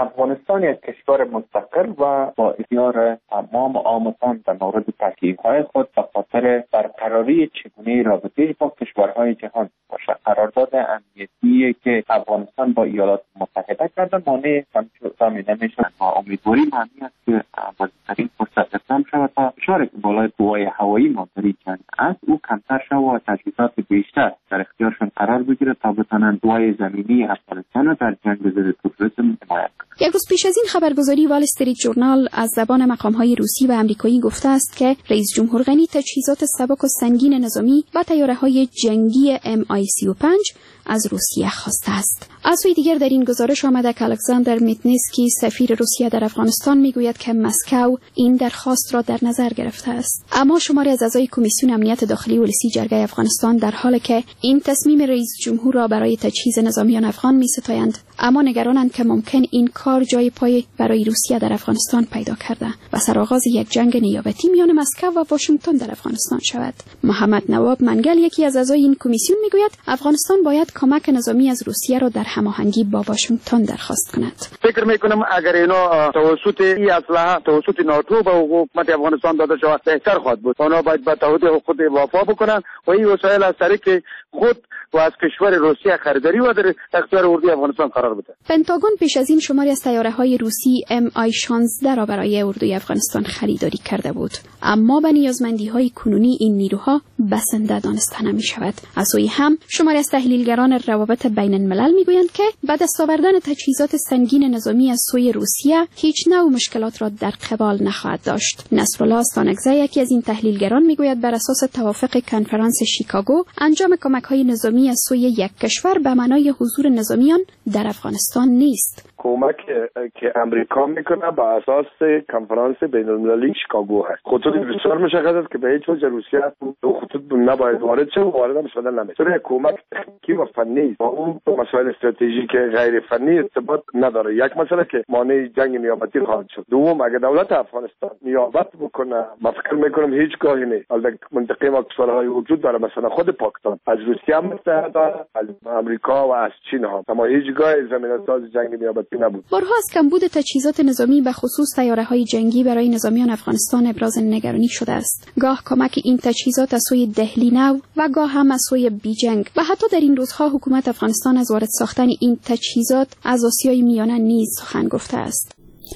افغانستان یک کشور مستقل و با اختیار تمام آموزان در مورد تکلیف‌های خود به خاطر برقراری چگونه رابطه با کشورهای جهان باشد. قرارداد امنیتی که افغانستان با ایالات متحده کرده مانع تامین نمی‌شود. ما امیدواریم همین است که بازترین فرصت اقدام شود تا فشاری که بالای قوای هوایی مادری جنگ است او کمتر شود و تجهیزات بیشتر در اختیارشان قرار بگیرد تا بتوانند قوای زمینی افغانستان را در جنگ ضد تروریسم حمایت کنند. یک روز پیش از این خبرگزاری وال استریت جورنال از زبان مقام‌های روسی و آمریکایی گفته است که رئیس جمهور غنی تجهیزات سبک و سنگین نظامی و طیاره‌های جنگی MI-35 از روسیه خواسته است. از سوی دیگر در این گزارش آمده که الکساندر میتنیسکی سفیر روسیه در افغانستان میگوید که مسکو این درخواست را در نظر گرفته است. اما شماری از اعضای کمیسیون امنیت داخلی ولسی جرگه افغانستان در حالی که این تصمیم رئیس جمهور را برای تجهیز نظامیان افغان می‌ستایند، اما نگرانند که ممکن این کار جای پای برای روسیه در افغانستان پیدا کرده و سرآغاز یک جنگ نیابتی میان مسکو و واشنگتن در افغانستان شود. محمد نواب منگل یکی از اعضای این کمیسیون میگوید افغانستان باید کمک نظامی از روسیه را در هماهنگی با واشنگتن درخواست کند. فکر میکنم اگر اینا توسط این اسلحه توسط ناتو به حکومت افغانستان داده شود بهتر خواهد بود. آنها باید به تعهد خود وفا بکنند و این وسایل از طریق خود و از کشور روسیه خریداری و در اختیار اردوی افغانستان قرار بده. پنتاگون پیش از این شماری از طیاره‌های روسی MI-16 را برای اردوی افغانستان خریداری کرده بود، اما به نیازمندی‌های کنونی این نیروها بسنده دانسته نمی‌شود. از سوی هم شماری از تحلیلگران روابط بین الملل می‌گویند که با دست آوردن تجهیزات سنگین نظامی از سوی روسیه هیچ نوع مشکلات را در قبال نخواهد داشت. نصرالله استانکزی یکی از این تحلیلگران می‌گوید بر اساس توافق کنفرانس شیکاگو انجام کمک‌های نظامی از سوی یک کشور به معنای حضور نظامیان در افغانستان نیست. کمک که امریکا میکنه با اساس کنفرانس بین‌المللی شیکاگو هست. خطوط بسیار مشخص است که به هیچ وجه روسیه دو خطوط نباید وارد شه و وارد هم شدن نمیشه. کمک تکنیکی و فنی با اون مسائل استراتژیک غیر فنی ارتباط نداره. یک مسئله که مانع جنگ نیابتی خواهد شد. دوم اگه دولت افغانستان نیابت بکنه ما فکر میکنم هیچ گاهی نه. البته منطقه و کشورهای وجود داره، مثلا خود پاکستان از روسیه متحد از امریکا و از چین ها، اما هیچ گاه زمینه ساز جنگ نیابتی نبود. بارها از کمبود تجهیزات نظامی به خصوص طیاره‌های جنگی برای نظامیان افغانستان ابراز نگرانی شده است. گاه کمک این تجهیزات از سوی دهلی نو و گاه هم از سوی بیجنگ و حتی در این روزها حکومت افغانستان از وارد ساختن این تجهیزات از آسیای میانه نیز سخن گفته است.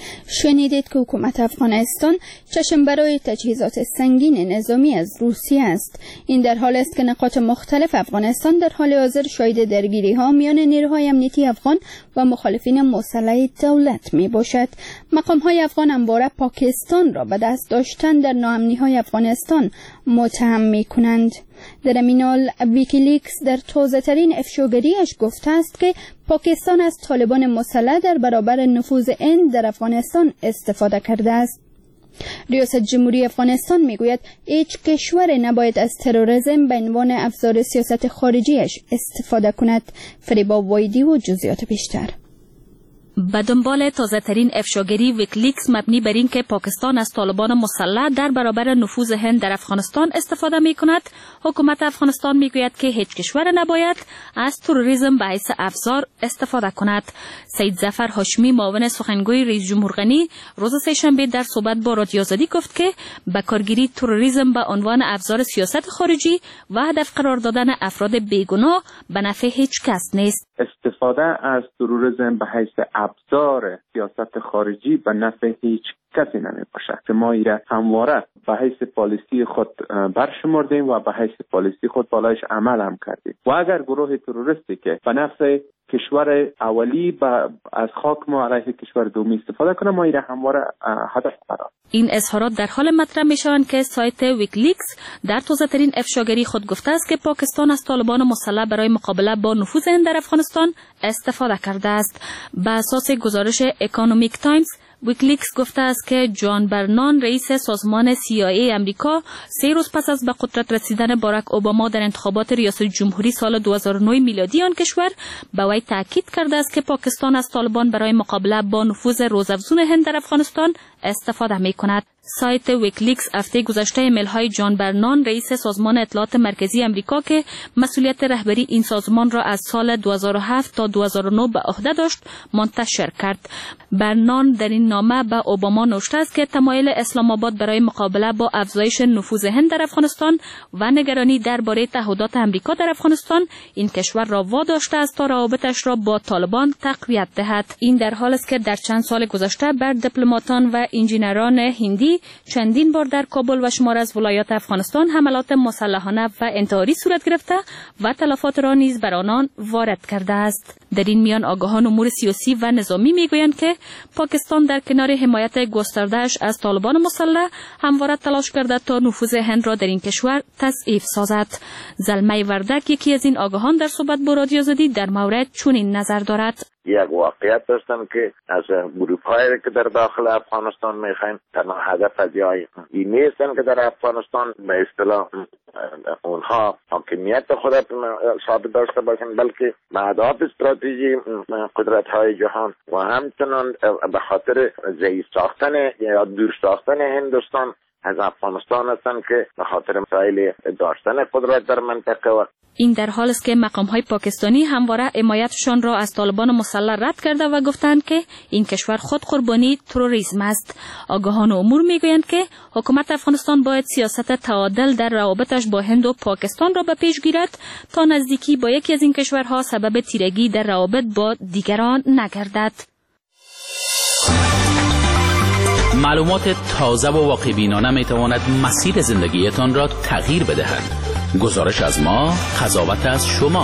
شنیدید که حکومت افغانستان چشم برای تجهیزات سنگین نظامی از روسیه است. این در حال است که نقاط مختلف افغانستان در حال حاضر شاهد درگیری ها میان نیروهای امنیتی افغان و مخالفین مسلح دولت می باشد. مقام های افغان همواره پاکستان را به دست داشتن در ناامنی های افغانستان متهم می کنند. در این حال ویکیلیکس در تازه ترین افشاگریش گفته است که پاکستان از طالبان مسلح در برابر نفوذ هند در افغانستان استفاده کرده است. ریاست جمهوری افغانستان میگوید هیچ کشور نباید از تروریسم به عنوان ابزار سیاست خارجیش استفاده کند. فریبا وایدی و جزئیات بیشتر. به دنبال تازه‌ترین افشاگری ویکلیکس مبنی بر این که پاکستان از طالبان مسلح در برابر نفوذ هند در افغانستان استفاده می‌کند، حکومت افغانستان می‌گوید که هیچ کشور نباید از تروریسم به حیث ابزار استفاده کند. سید ظفر هاشمی معاون سخنگوی رئیس جمهور غنی روز سه‌شنبه در صحبت با رادیو آزادی گفت که به کارگیری تروریسم به عنوان ابزار سیاست خارجی و هدف قرار دادن افراد بیگناه به نفع هیچ کس نیست. استفاده از تروریسم به حیث ابزار سیاست خارجی به نفع هیچ کسی نمی باشد که ما ایره همواره به حیث پالیسی خود برشمردیم و به حیث پالیسی خود بالایش عمل هم کردیم و اگر گروه تروریستی که به نفع کشور اولی از خاک ما علیه کشور دومی استفاده کنه ما ایره همواره هدف قرار. این اظهارات در حال مطرح میشوند که سایت ویکلیکس در تازه ترین افشاگری خود گفته است که پاکستان از طالبان مسلح برای مقابله با نفوذ هند در افغانستان استفاده کرده است. به اساس گزارش اکونومیک تایمز ویکلیکس گفته است که جان برنان رئیس سازمان CIA امریکا 3 روز پس از به قدرت رسیدن باراک اوباما در انتخابات ریاست جمهوری سال 2009 میلادی آن کشور به وی تاکید کرده است که پاکستان از طالبان برای مقابله با نفوذ روزافزون هند در افغانستان استفاده می‌کند. سایت ویکلیکس هفته گذشته ایمیل‌های جان برنان رئیس سازمان اطلاعات مرکزی امریکا که مسئولیت رهبری این سازمان را از سال 2007 تا 2009 به عهده داشت منتشر کرد. برنان در این نامه به اوباما نوشته است که تمایل اسلام آباد برای مقابله با افزایش نفوذ هند در افغانستان و نگرانی درباره تعهدات امریکا در افغانستان این کشور را واداشته است تا روابطش را با طالبان تقویت دهد. این در حال است که در چند سال گذشته بر دیپلماتان و انجینران هندی چندین بار در کابل و شمار از ولایات افغانستان حملات مسلحانه و انتحاری صورت گرفته و تلفات را نیز بر آنان وارد کرده است. در این میان آگاهان امور سیاسی و نظامی میگویند که پاکستان در کنار حمایت گسترده‌اش از طالبان مسلح همواره تلاش کرده تا نفوذ هند را در این کشور تضعیف سازد. زلمه وردک یکی از این آگاهان در صحبت با رادیو آزادی در مورد چنین نظر دارد. یک واقعیت داشتن که از گروه‌هایی که در داخل افغانستان میخواین تنها هدف از این نیستن که در افغانستان به اصطلاح اونها حاکمیت خود ثابت داشته باشند، بلکه به اهداف استراتژی قدرت‌های جهان و همچنان به خاطر ضعیف ساختن یا دور ساختن هندوستان از افغانستان هستند که به خاطر مسائل داشتن قدرت در منطقه و این در حال است که مقام‌های پاکستانی همواره حمایتشان را از طالبان مسلح رد کرده و گفتند که این کشور خود قربانی تروریسم است. آگاهان امور میگویند که حکومت افغانستان باید سیاست تعادل در روابطش با هند و پاکستان را به پیش گیرد تا نزدیکی با یکی از این کشورها سبب تیرگی در روابط با دیگران نگردد. معلومات تازه و واقع‌بینانه میتواند مسیر زندگیتان را تغییر بدهد. گزارش از ما، قضاوت از شما.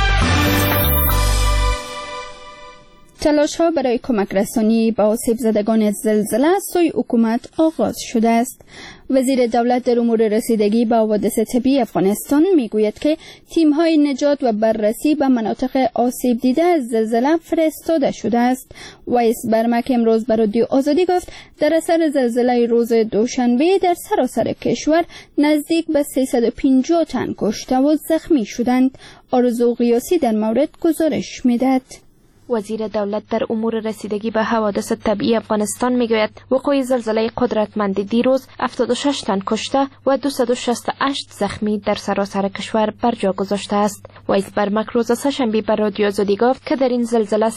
تلاش‌ها برای کمک رسانی به آسیب زدگان زلزله از سوی حکومت آغاز شده است. وزیر دولت در امور رسیدگی به حوادث طبیعی افغانستان میگوید که تیم‌های نجات و بررسی به مناطق آسیب دیده از زلزله فرستاده شده است. وایس برمک امروز به رادیو آزادی گفت در اثر زلزله روز دوشنبه در سراسر کشور نزدیک به 350 تن کشته و زخمی شدند. آرزو غیاسی در مورد گزارش میدهد. وزیر دولت در امور رسیدگی به حوادث طبیعی افغانستان میگوید وقوع زلزله قدرتمند دیروز 76 تن کشته و 268 زخمی در سراسر کشور بر جا گذاشته است. وایس برمک روز سه‌شنبه بر رادیو آزادی گفت که در این زلزله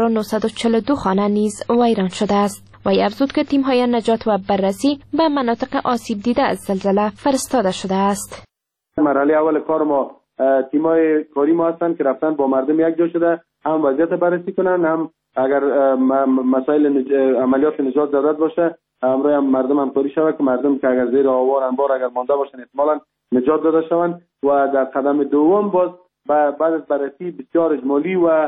3942 خانه نیز ویران شده است. وی افزود که تیم‌های نجات و بررسی به مناطق آسیب دیده از زلزله فرستاده شده است. مرحله اول کار ما تیم‌های کاری ما هستند که رفتن با مردم یک جا شده هم وضعیت بررسی کنن، هم اگر مسائل عملیات نجات ضرورت باشه همراه هم مردم همکاری شود که مردم که اگر زیر آوار انبار اگر مانده باشن احتمالاً نجات داده شوند و در قدم دوم باز بعد از بررسی بسیار اجمالی و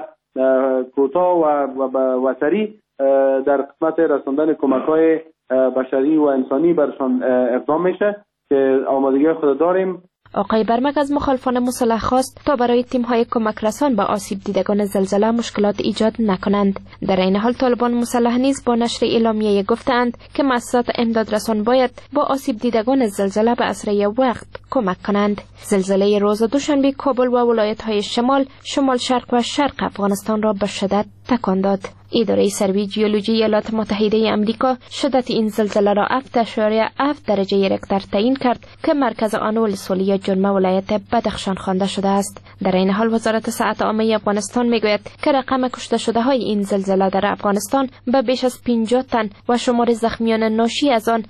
کوتاه و سریع در قسمت رساندن کمک‌های بشری و انسانی برشان اقدام میشه که آمادگی خود داریم. آقای برمک از مخالفان مسلح خواست تا برای تیم‌های کمک رسان به آسیب دیدگان زلزله مشکلات ایجاد نکنند. در این حال طالبان مسلح نیز با نشر اعلامیه گفتند که مؤسسات امدادرسان باید با آسیب دیدگان زلزله به اسرع وقت کمک کنند. زلزله روز دوشنبه کابل و ولایت‌های شمال شرق و شرق افغانستان را به شدت تکان داد. اداره سروی جیولوژی ایالات متحده آمریکا شدت این زلزله را 7.7 درجه ریکتر تعیین کرد که مرکز آن ولسوالی جرمه ولایت بدخشان خوانده شده است. در این حال وزارت صحت عامه افغانستان میگوید که رقم کشته شده های این زلزله در افغانستان به بیش از 50 تن و شمار زخمیان ناشی از آن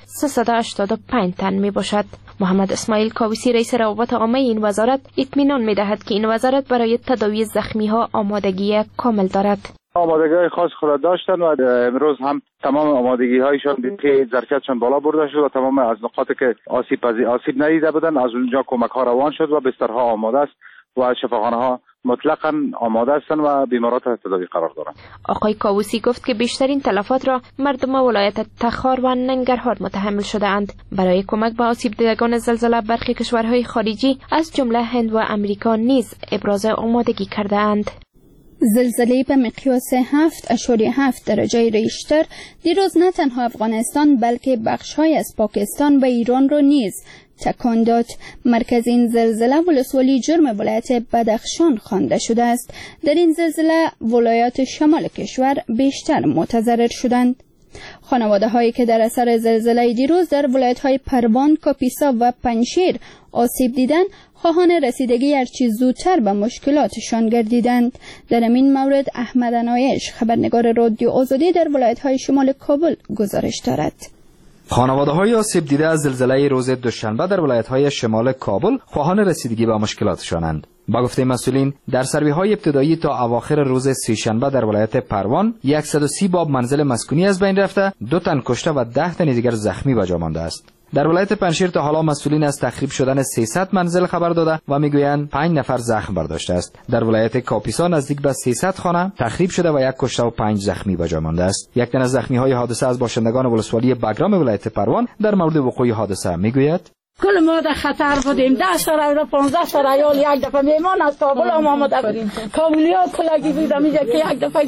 385 تن می باشد. محمد اسماعیل کاویسی رئیس روابط عامه این وزارت اطمینان می‌دهد که این وزارت برای تداوی زخمی‌ها آمادگی کامل دارد. آمادگی خاص خود داشتن و امروز هم تمام آمادگی هایشان که ظرفیتشان بالا برده شد و تمام از نقاطی که آسیب ندیده بودند از اونجا کمک ها روان شد و بسترها آماده است و شفاخانه ها مطلقاً آماده هستند و بیمارات تداوی قرار دارند. آقای کاووسی گفت که بیشترین تلفات را مردم ولایت تخار و ننگرهار متحمل شده اند. برای کمک به آسیب دیدگان زلزله برخی کشورهای خارجی از جمله هند و امریکا نیز ابراز آمادگی کرده اند. زلزله به مقیاس 7.7 درجه ریشتر دیروز نه تنها افغانستان بلکه بخش‌های از پاکستان و ایران را نیز تکان داد. مرکز این زلزله ولسوالی جرم ولایت بدخشان خوانده شده است. در این زلزله ولایات شمال کشور بیشتر متضرر شدند. خانواده هایی که در اثر زلزله دیروز در ولایت های پروان، کاپیسا و پنجشیر آسیب دیدند خواهان رسیدگی هرچی زودتر به مشکلاتشان گردیدند. در این مورد احمد عنایش خبرنگار رادیو آزادی در ولایت های شمال کابل گزارش دارد. خانواده‌های آسیب دیده از زلزله روز دوشنبه در ولایت‌های شمال کابل خواهان رسیدگی به مشکلاتشانند. با گفته مسئولین در سروی‌های ابتدایی تا اواخر روز سه‌شنبه در ولایت پروان 130 باب منزل مسکونی از بین رفته، 2 تن کشته و 10 تن دیگر زخمی به جا مانده است. در ولایت پنجشیر تا حالا مسئولین از تخریب شدن 300 منزل خبر داده و میگویند 5 نفر زخم برداشته است. در ولایت کاپیسا نزدیک به 300 خانه تخریب شده و 1 کشته و 5 زخمی به جا مانده است. یک تن از زخمی‌های حادثه از باشندگان ولسوالی بگرام ولایت پروان در مورد وقوع حادثه میگوید: کل ما در خطر بودیم. 10 سال و 15 سال ایال یک دفعه میمان از کابل آمده بودیم. کابلیا کلاگی بودم اینجا که یک دفعه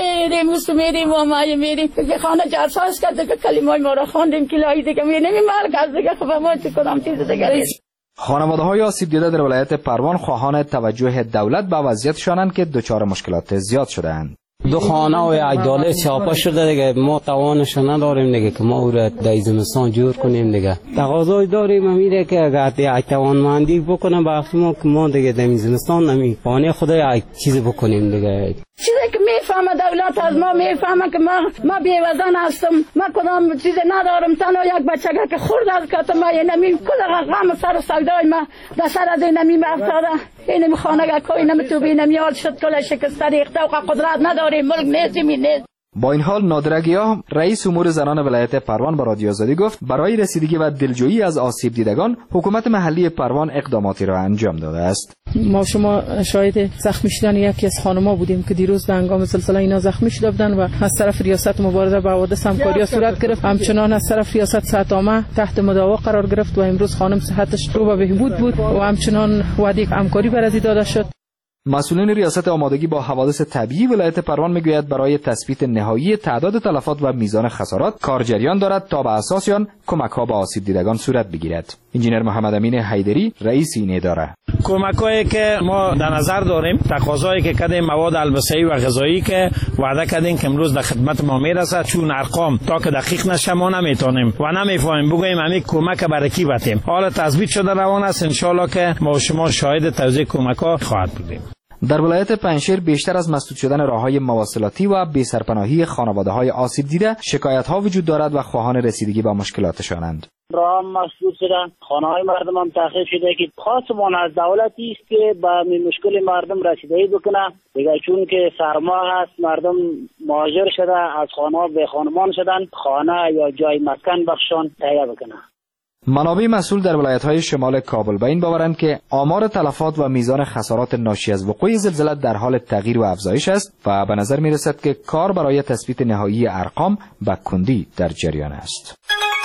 میریم و ما میریم که خانه جرساز کرد که کلمای ما را خواندیم کلایی دیگه میریم مرکز دیگه خب ما چی کنم چیز دیگه نیست. خانواده‌های آسیب دیده در ولایت پروان خواهان توجه دولت به وضعیتشانند که دچار مشکلات زیاد شده‌اند. 2 خانه و 1 داله چاپا شده دیگه، ما توانش نداریم دیگه که ما او را در زمستان جور کنیم دیگه. تقاضای داریم میره که اگر توانمندی بکنه بخش ما که ما دیگه در زمستان نمی‌توانیم خدا یک چیز بکنیم دیگه. چیزی که میفهمه دولت از ما میفهمه که ما بیوزن هستم، ما کدام چیز ندارم، تنها یک بچه که خورد از کت ما نمی کل غم سر سودای ما در سر از نمی افتاده. این خانه کوی نمیتوبی نمیال شد کل شکسته ریخته و قدرت نداریم، ملک نیستیم نیست. با این حال نادره گیاه رئیس امور زنان ولایت پروان به رادیو آزادی گفت برای رسیدگی و دلجویی از آسیب دیدگان حکومت محلی پروان اقداماتی را انجام داده است. ما شما شاهد زخمی شدن یکی از خانم‌ها بودیم که دیروز در هنگام زلزله اینا زخمی شده بودند و از طرف ریاست مبارزه با حوادث همکاری صورت گرفت. همچنان از طرف ریاست صحت‌عامه تحت مداوا قرار گرفت و امروز خانم صحتش رو به بهبود بود و همچنان وعده همکاری برازی داده شد. مسئولین ریاست آمادگی با حوادث طبیعی ولایت پروان میگوید برای تثبیت نهایی تعداد تلفات و میزان خسارات کار جریان دارد تا به اساس آن کمک‌ها به آسیب دیدگان صورت بگیرد. انجینر محمد امین حیدری رئیس این اداره: کمک‌هایی که ما در نظر داریم، تقاضایی که کردیم مواد البسه‌ای و غذایی که وعده کردیم که امروز در خدمت ما میرسه، چون ارقام تا که دقیق نشه ما نمیتونیم و نمیفهمیم بگوییم همین کمک برای کی بدیم. حالا تثبیت شده روان است، ان شاءالله که ما شما شاهد توزیع کمک‌ها خواهد بودیم. در ولایت پنجشیر بیشتر از مسدود شدن راه‌های مواصلاتی و بی‌سرپناهی خانواده‌های آسیب دیده شکایت‌ها وجود دارد و خواهان رسیدگی به مشکلاتشانند. راه مسدود شدن، خانه‌های مردم هم تخریب شده که خواستمان از دولتی است که به مشکل مردم رسیدگی بکنه دیگه، چون که سرما هست مردم مهاجر شده، از خانه‌ها به خانمان شدن، خانه یا جای مسکن بخشان تهیه بکنه. منابع مسئول در ولایت‌های شمال کابل به این باورند که آمار تلفات و میزان خسارات ناشی از وقوع زلزله در حال تغییر و افزایش است و به نظر می‌رسد که کار برای تثبیت نهایی ارقام به کندی در جریان است.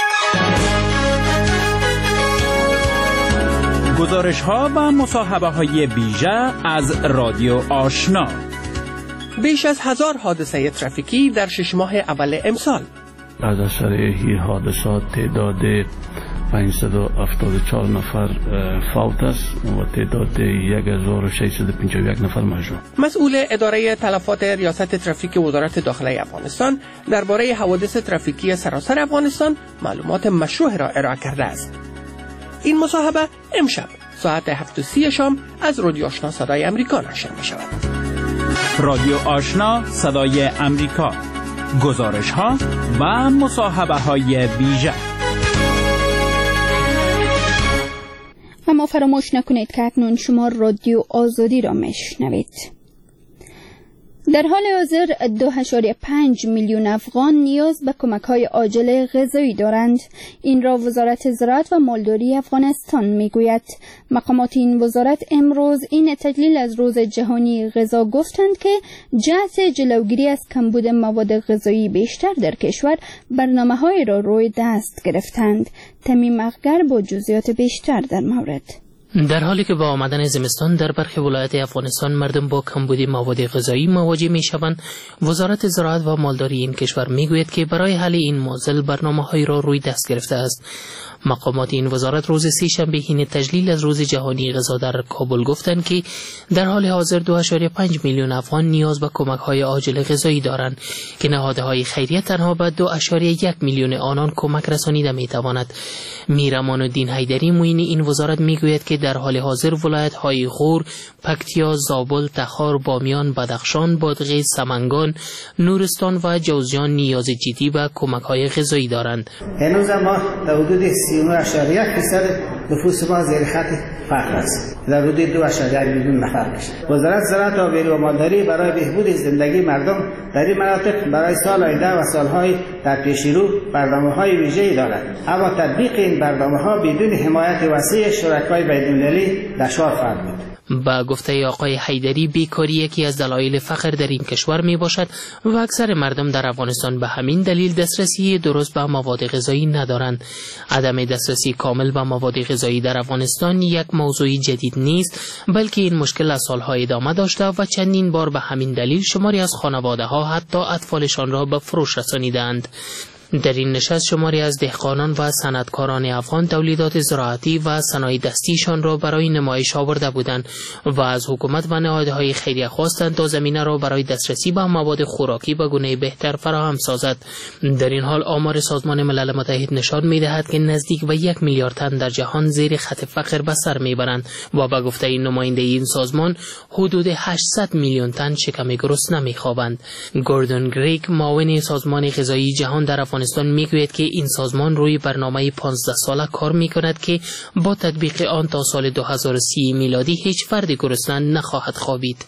گزارش‌ها و مصاحبه‌های ویژه از رادیو آشنا. بیش از 1000 حادثه ترافیکی در 6 ماه اول امسال. از اثر این حادثات تعداد 574 نفر فوت است و تعداد 1651 نفر مجروح. مسئول اداره تلفات ریاست ترافیک وزارت داخله افغانستان درباره حوادث ترافیکی سراسر افغانستان معلومات مشروع را ارائه کرده است. این مصاحبه امشب ساعت 7:30 شام از رادیو آشنا صدای امریکا نشر می شود. رادیو آشنا صدای امریکا، گزارش ها و مصاحبه های ویژه. اما فراموش نکنید که اکنون شما رادیو آزادی را میشنوید. در حال حاضر 2.5 میلیون افغان نیاز به کمک‌های عاجل غذایی دارند. این را وزارت زراعت و مالداری افغانستان میگوید. مقامات این وزارت امروز این تجلیل از روز جهانی غذا گفتند که جهت جلوگیری از کمبود مواد غذایی بیشتر در کشور برنامه‌های را روی دست گرفتند. تمیم اخگر با جزئیات بیشتر در مورد. در حالی که با آمدن زمستان در برخی ولایات افغانستان مردم با کمبود مواد غذایی مواجه می‌شوند، وزارت زراعت و مالداری این کشور می‌گوید که برای حل این معضل برنامه‌هایی را روی دست گرفته است. مقامات این وزارت روز سه‌شنبه حین تجلیل از روز جهانی غذا در کابل گفتند که در حال حاضر 2.5 میلیون افغان نیاز به کمک‌های عاجل غذایی دارند که نهادهای خیریه تنها به 2.1 میلیون آنان کمک رسانیده می‌تواند. میرمان الدین حیدری معین این وزارت می‌گوید که در حال حاضر ولایت‌های غور، پکتیا، زابل، تخار، بامیان، بدخشان، بادغیس، سمنگان، نورستان و جوزجان نیاز جدی به کمک‌های غذایی دارند. هنوز ما در حدود 39.1% نفوس ما زیر خط فقر است. در حدود 2.1 میلیون نفر میشه. وزارت زراعت و آبیاری و مالداری برای بهبود زندگی مردم در این مناطق برای سال آینده و سالهای در پیش رو برنامه‌های ویژه‌ای دارد. اما تطبیق این برنامه‌ها بدون حمایت وسیع شرکای بین‌المللی دشوار خواهد بود. با گفته آقای حیدری، بیکاری یکی از دلایل فقر در این کشور می باشد و اکثر مردم در افغانستان به همین دلیل دسترسی درست به مواد غذایی ندارند. عدم دسترسی کامل به مواد غذایی در افغانستان یک موضوع جدید نیست، بلکه این مشکل از سالها ادامه داشته و چندین بار به همین دلیل شماری از خانواده‌ها حتی اطفالشان را به فروش رسانیدند. در این نشست شماری از دهقانان و صنعتکاران افغان تولیدات زراعتی و صنایع دستیشان را برای نمایش آورده بودند و از حکومت و نهادهای خیریه خواستند تا زمینه را برای دسترسی به مواد خوراکی به گونه بهتر فراهم سازد. در این حال آمار سازمان ملل متحد نشان می‌دهد که نزدیک به 1 میلیارد تن در جهان زیر خط فقر به سر میبرند و به گفته این نماینده این سازمان حدود 800 میلیون تن شکم گرسنه می‌خوابند. گوردون گریگ معاون سازمان غذایی جهان در افغانستان میگوید که این سازمان روی برنامه 15 ساله کار میکند که با تطبیق آن تا سال 2030 میلادی هیچ فرد گرسنه نخواهد خوابید.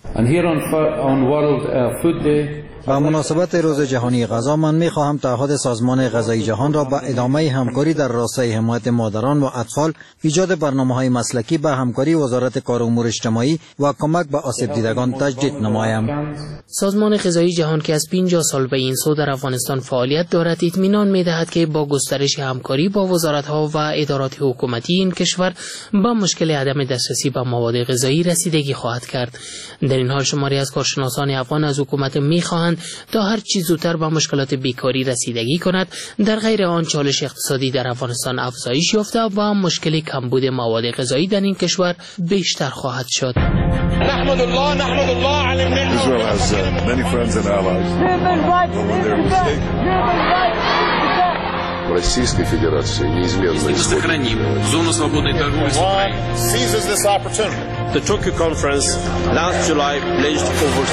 با مناسبت روز جهانی غذا من می‌خواهم تعهد سازمان غذایی جهان را به ادامه همکاری در راستای حمایت مادران و اطفال، ایجاد برنامه‌های مسلکی به همکاری وزارت کار و امور اجتماعی و کمک به آسیب دیدگان تجدید نمایم. سازمان غذایی جهان که از 50 سال به این سو در افغانستان فعالیت دارد اطمینان می‌دهد که با گسترش همکاری با وزارت‌ها و ادارات حکومتی این کشور با مشکل عدم دسترسی به مواد غذایی رسیدگی خواهد کرد. در این حال شماری از کارشناسان افغان از حکومت می‌خواهند تا هر چیز زودتر به مشکلات بیکاری رسیدگی کند، در غیر آن چالش اقتصادی در افغانستان افزایش یافته و مشکل کمبود مواد غذایی در این کشور بیشتر خواهد شد. نحمد الله على Israel has many friends and allies. Российской Федерации неизменно сохраним зону свободной торговли с Украиной. Seizes this opportunity. The Tokyo conference last July pledged over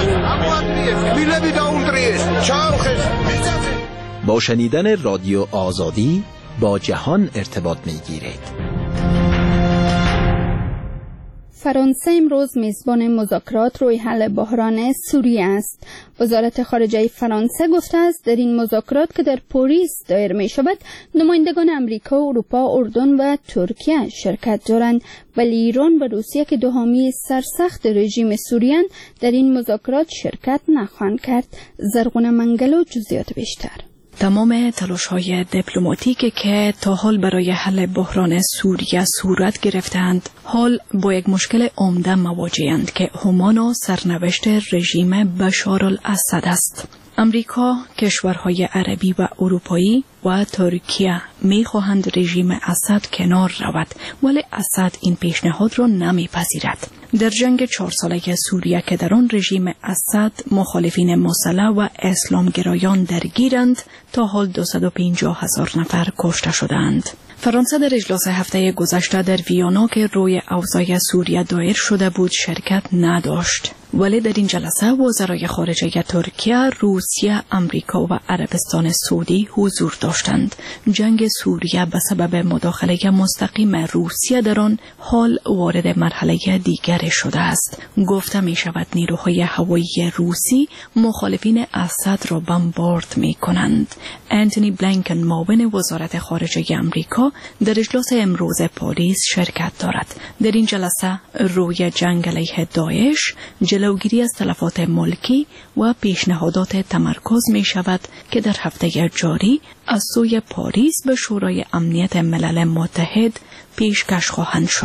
16 با شنیدن رادیو آزادی با جهان ارتباط می‌گیرید. فرانسه امروز میزبان مذاکرات روی حل بحران سوریه است. وزارت خارجه فرانسه گفته است در این مذاکرات که در پاریس دایر می شود نمایندگان امریکا، اروپا، اردن و ترکیه شرکت دارند، ولی ایران و روسیه که دو حامی سرسخت رژیم سوریان در این مذاکرات شرکت نخواهند کرد. زرغونه منگلو جزئیات بیشتر. تمام تلاش‌های دیپلماتیکی که تا حال برای حل بحران سوریه صورت گرفتند، حال با یک مشکل عمده مواجه‌اند که همان سرنوشت رژیم بشار الاسد است. امریکا، کشورهای عربی و اروپایی و ترکیه می‌خواهند رژیم اسد کنار رود، ولی اسد این پیشنهاد را نمی‌پذیرد. در جنگ 4 ساله سوریه که در آن رژیم اسد مخالفین مسلح و اسلامگرایان درگیرند، تا حال 250,000 نفر کشته شدند. فرانسه در اجلاس هفته گذشته در ویانا که روی اوضاع سوریه دایر شده بود شرکت نداشت، ولی در این جلسه وزرای خارجه ترکیه، روسیه، امریکا و عربستان سعودی حضور داشتند. جنگ سوریه به سبب مداخله مستقیم روسیه در آن حال وارد مرحله دیگر شده است. گفته می شود نیروهای هوایی روسی مخالفین اسد را بمبارد می کنند. انتونی بلینکن معاون وزارت خارجه امریکا در اجلاس امروز پاریس شرکت دارد. در این جلسه روی جنگ علیه داعش، جلوگیری از تلفات ملکی و پیشنهادات تمرکز می شود که در هفته جاری از سوی پاریس به شورای امنیت ملل متحد پیشکش خواهند شد.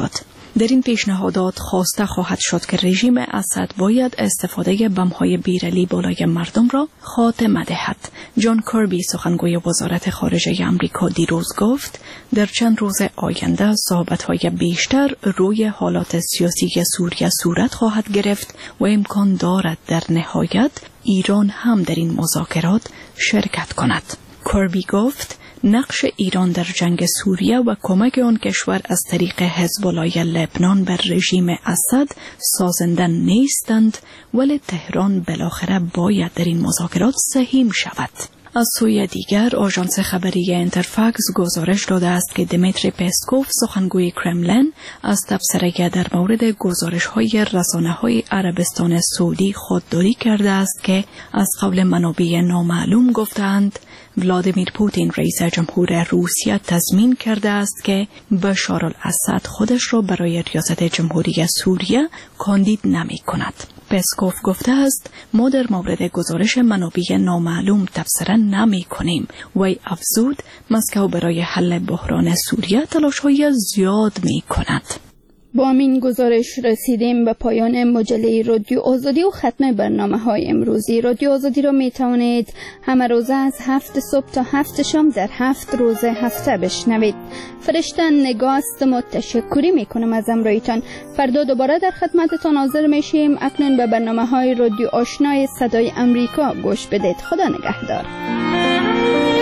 در این پیشنهادات خواسته خواهد شد که رژیم اسد باید استفاده بم‌های بیرلی بالای مردم را خاتمه دهد. جان کربی سخنگوی وزارت خارجه آمریکا دیروز گفت در چند روز آینده صحبت‌های بیشتر روی حالات سیاسی سوریه صورت خواهد گرفت و امکان دارد در نهایت ایران هم در این مذاکرات شرکت کند. کربی گفت نقش ایران در جنگ سوریه و کمک آن کشور از طریق حزب الله لبنان بر رژیم اسد سازنده نیستند، ولی تهران بالاخره باید در این مذاکرات سهیم شود. از سوی دیگر آژانس خبری اینترفاکس گزارش داده است که دمیتری پسکوف سخنگوی کرملین از تبصره در مورد گزارش‌های رسانه‌های عربستان سعودی خودداری کرده است که از قول منابع نامعلوم گفتند ولادیمیر پوتین رئیس جمهور روسیه تضمین کرده است که بشار الاسد خودش را برای ریاست جمهوری سوریه کاندید نمی کند. پسکوف گفته است ما در مورد گزارش منابع نامعلوم تبصره نمی کنیم. وی افزود مسکو برای حل بحران سوریه تلاش‌های زیاد می کند. با این گزارش رسیدیم به پایان مجله رادیو آزادی و ختم برنامه‌های امروزی. رادیو آزادی را می توانید همه روزه از 7 صبح تا 7 شام در 7 روز هفته بشنوید. فرشته نگاه است و تشکری می کنم از همراهیتان. فردا دوباره در خدمتتان حاضر میشیم. اکنون به برنامه‌های رادیو آشنای صدای امریکا گوش بدید. خدا نگهدار.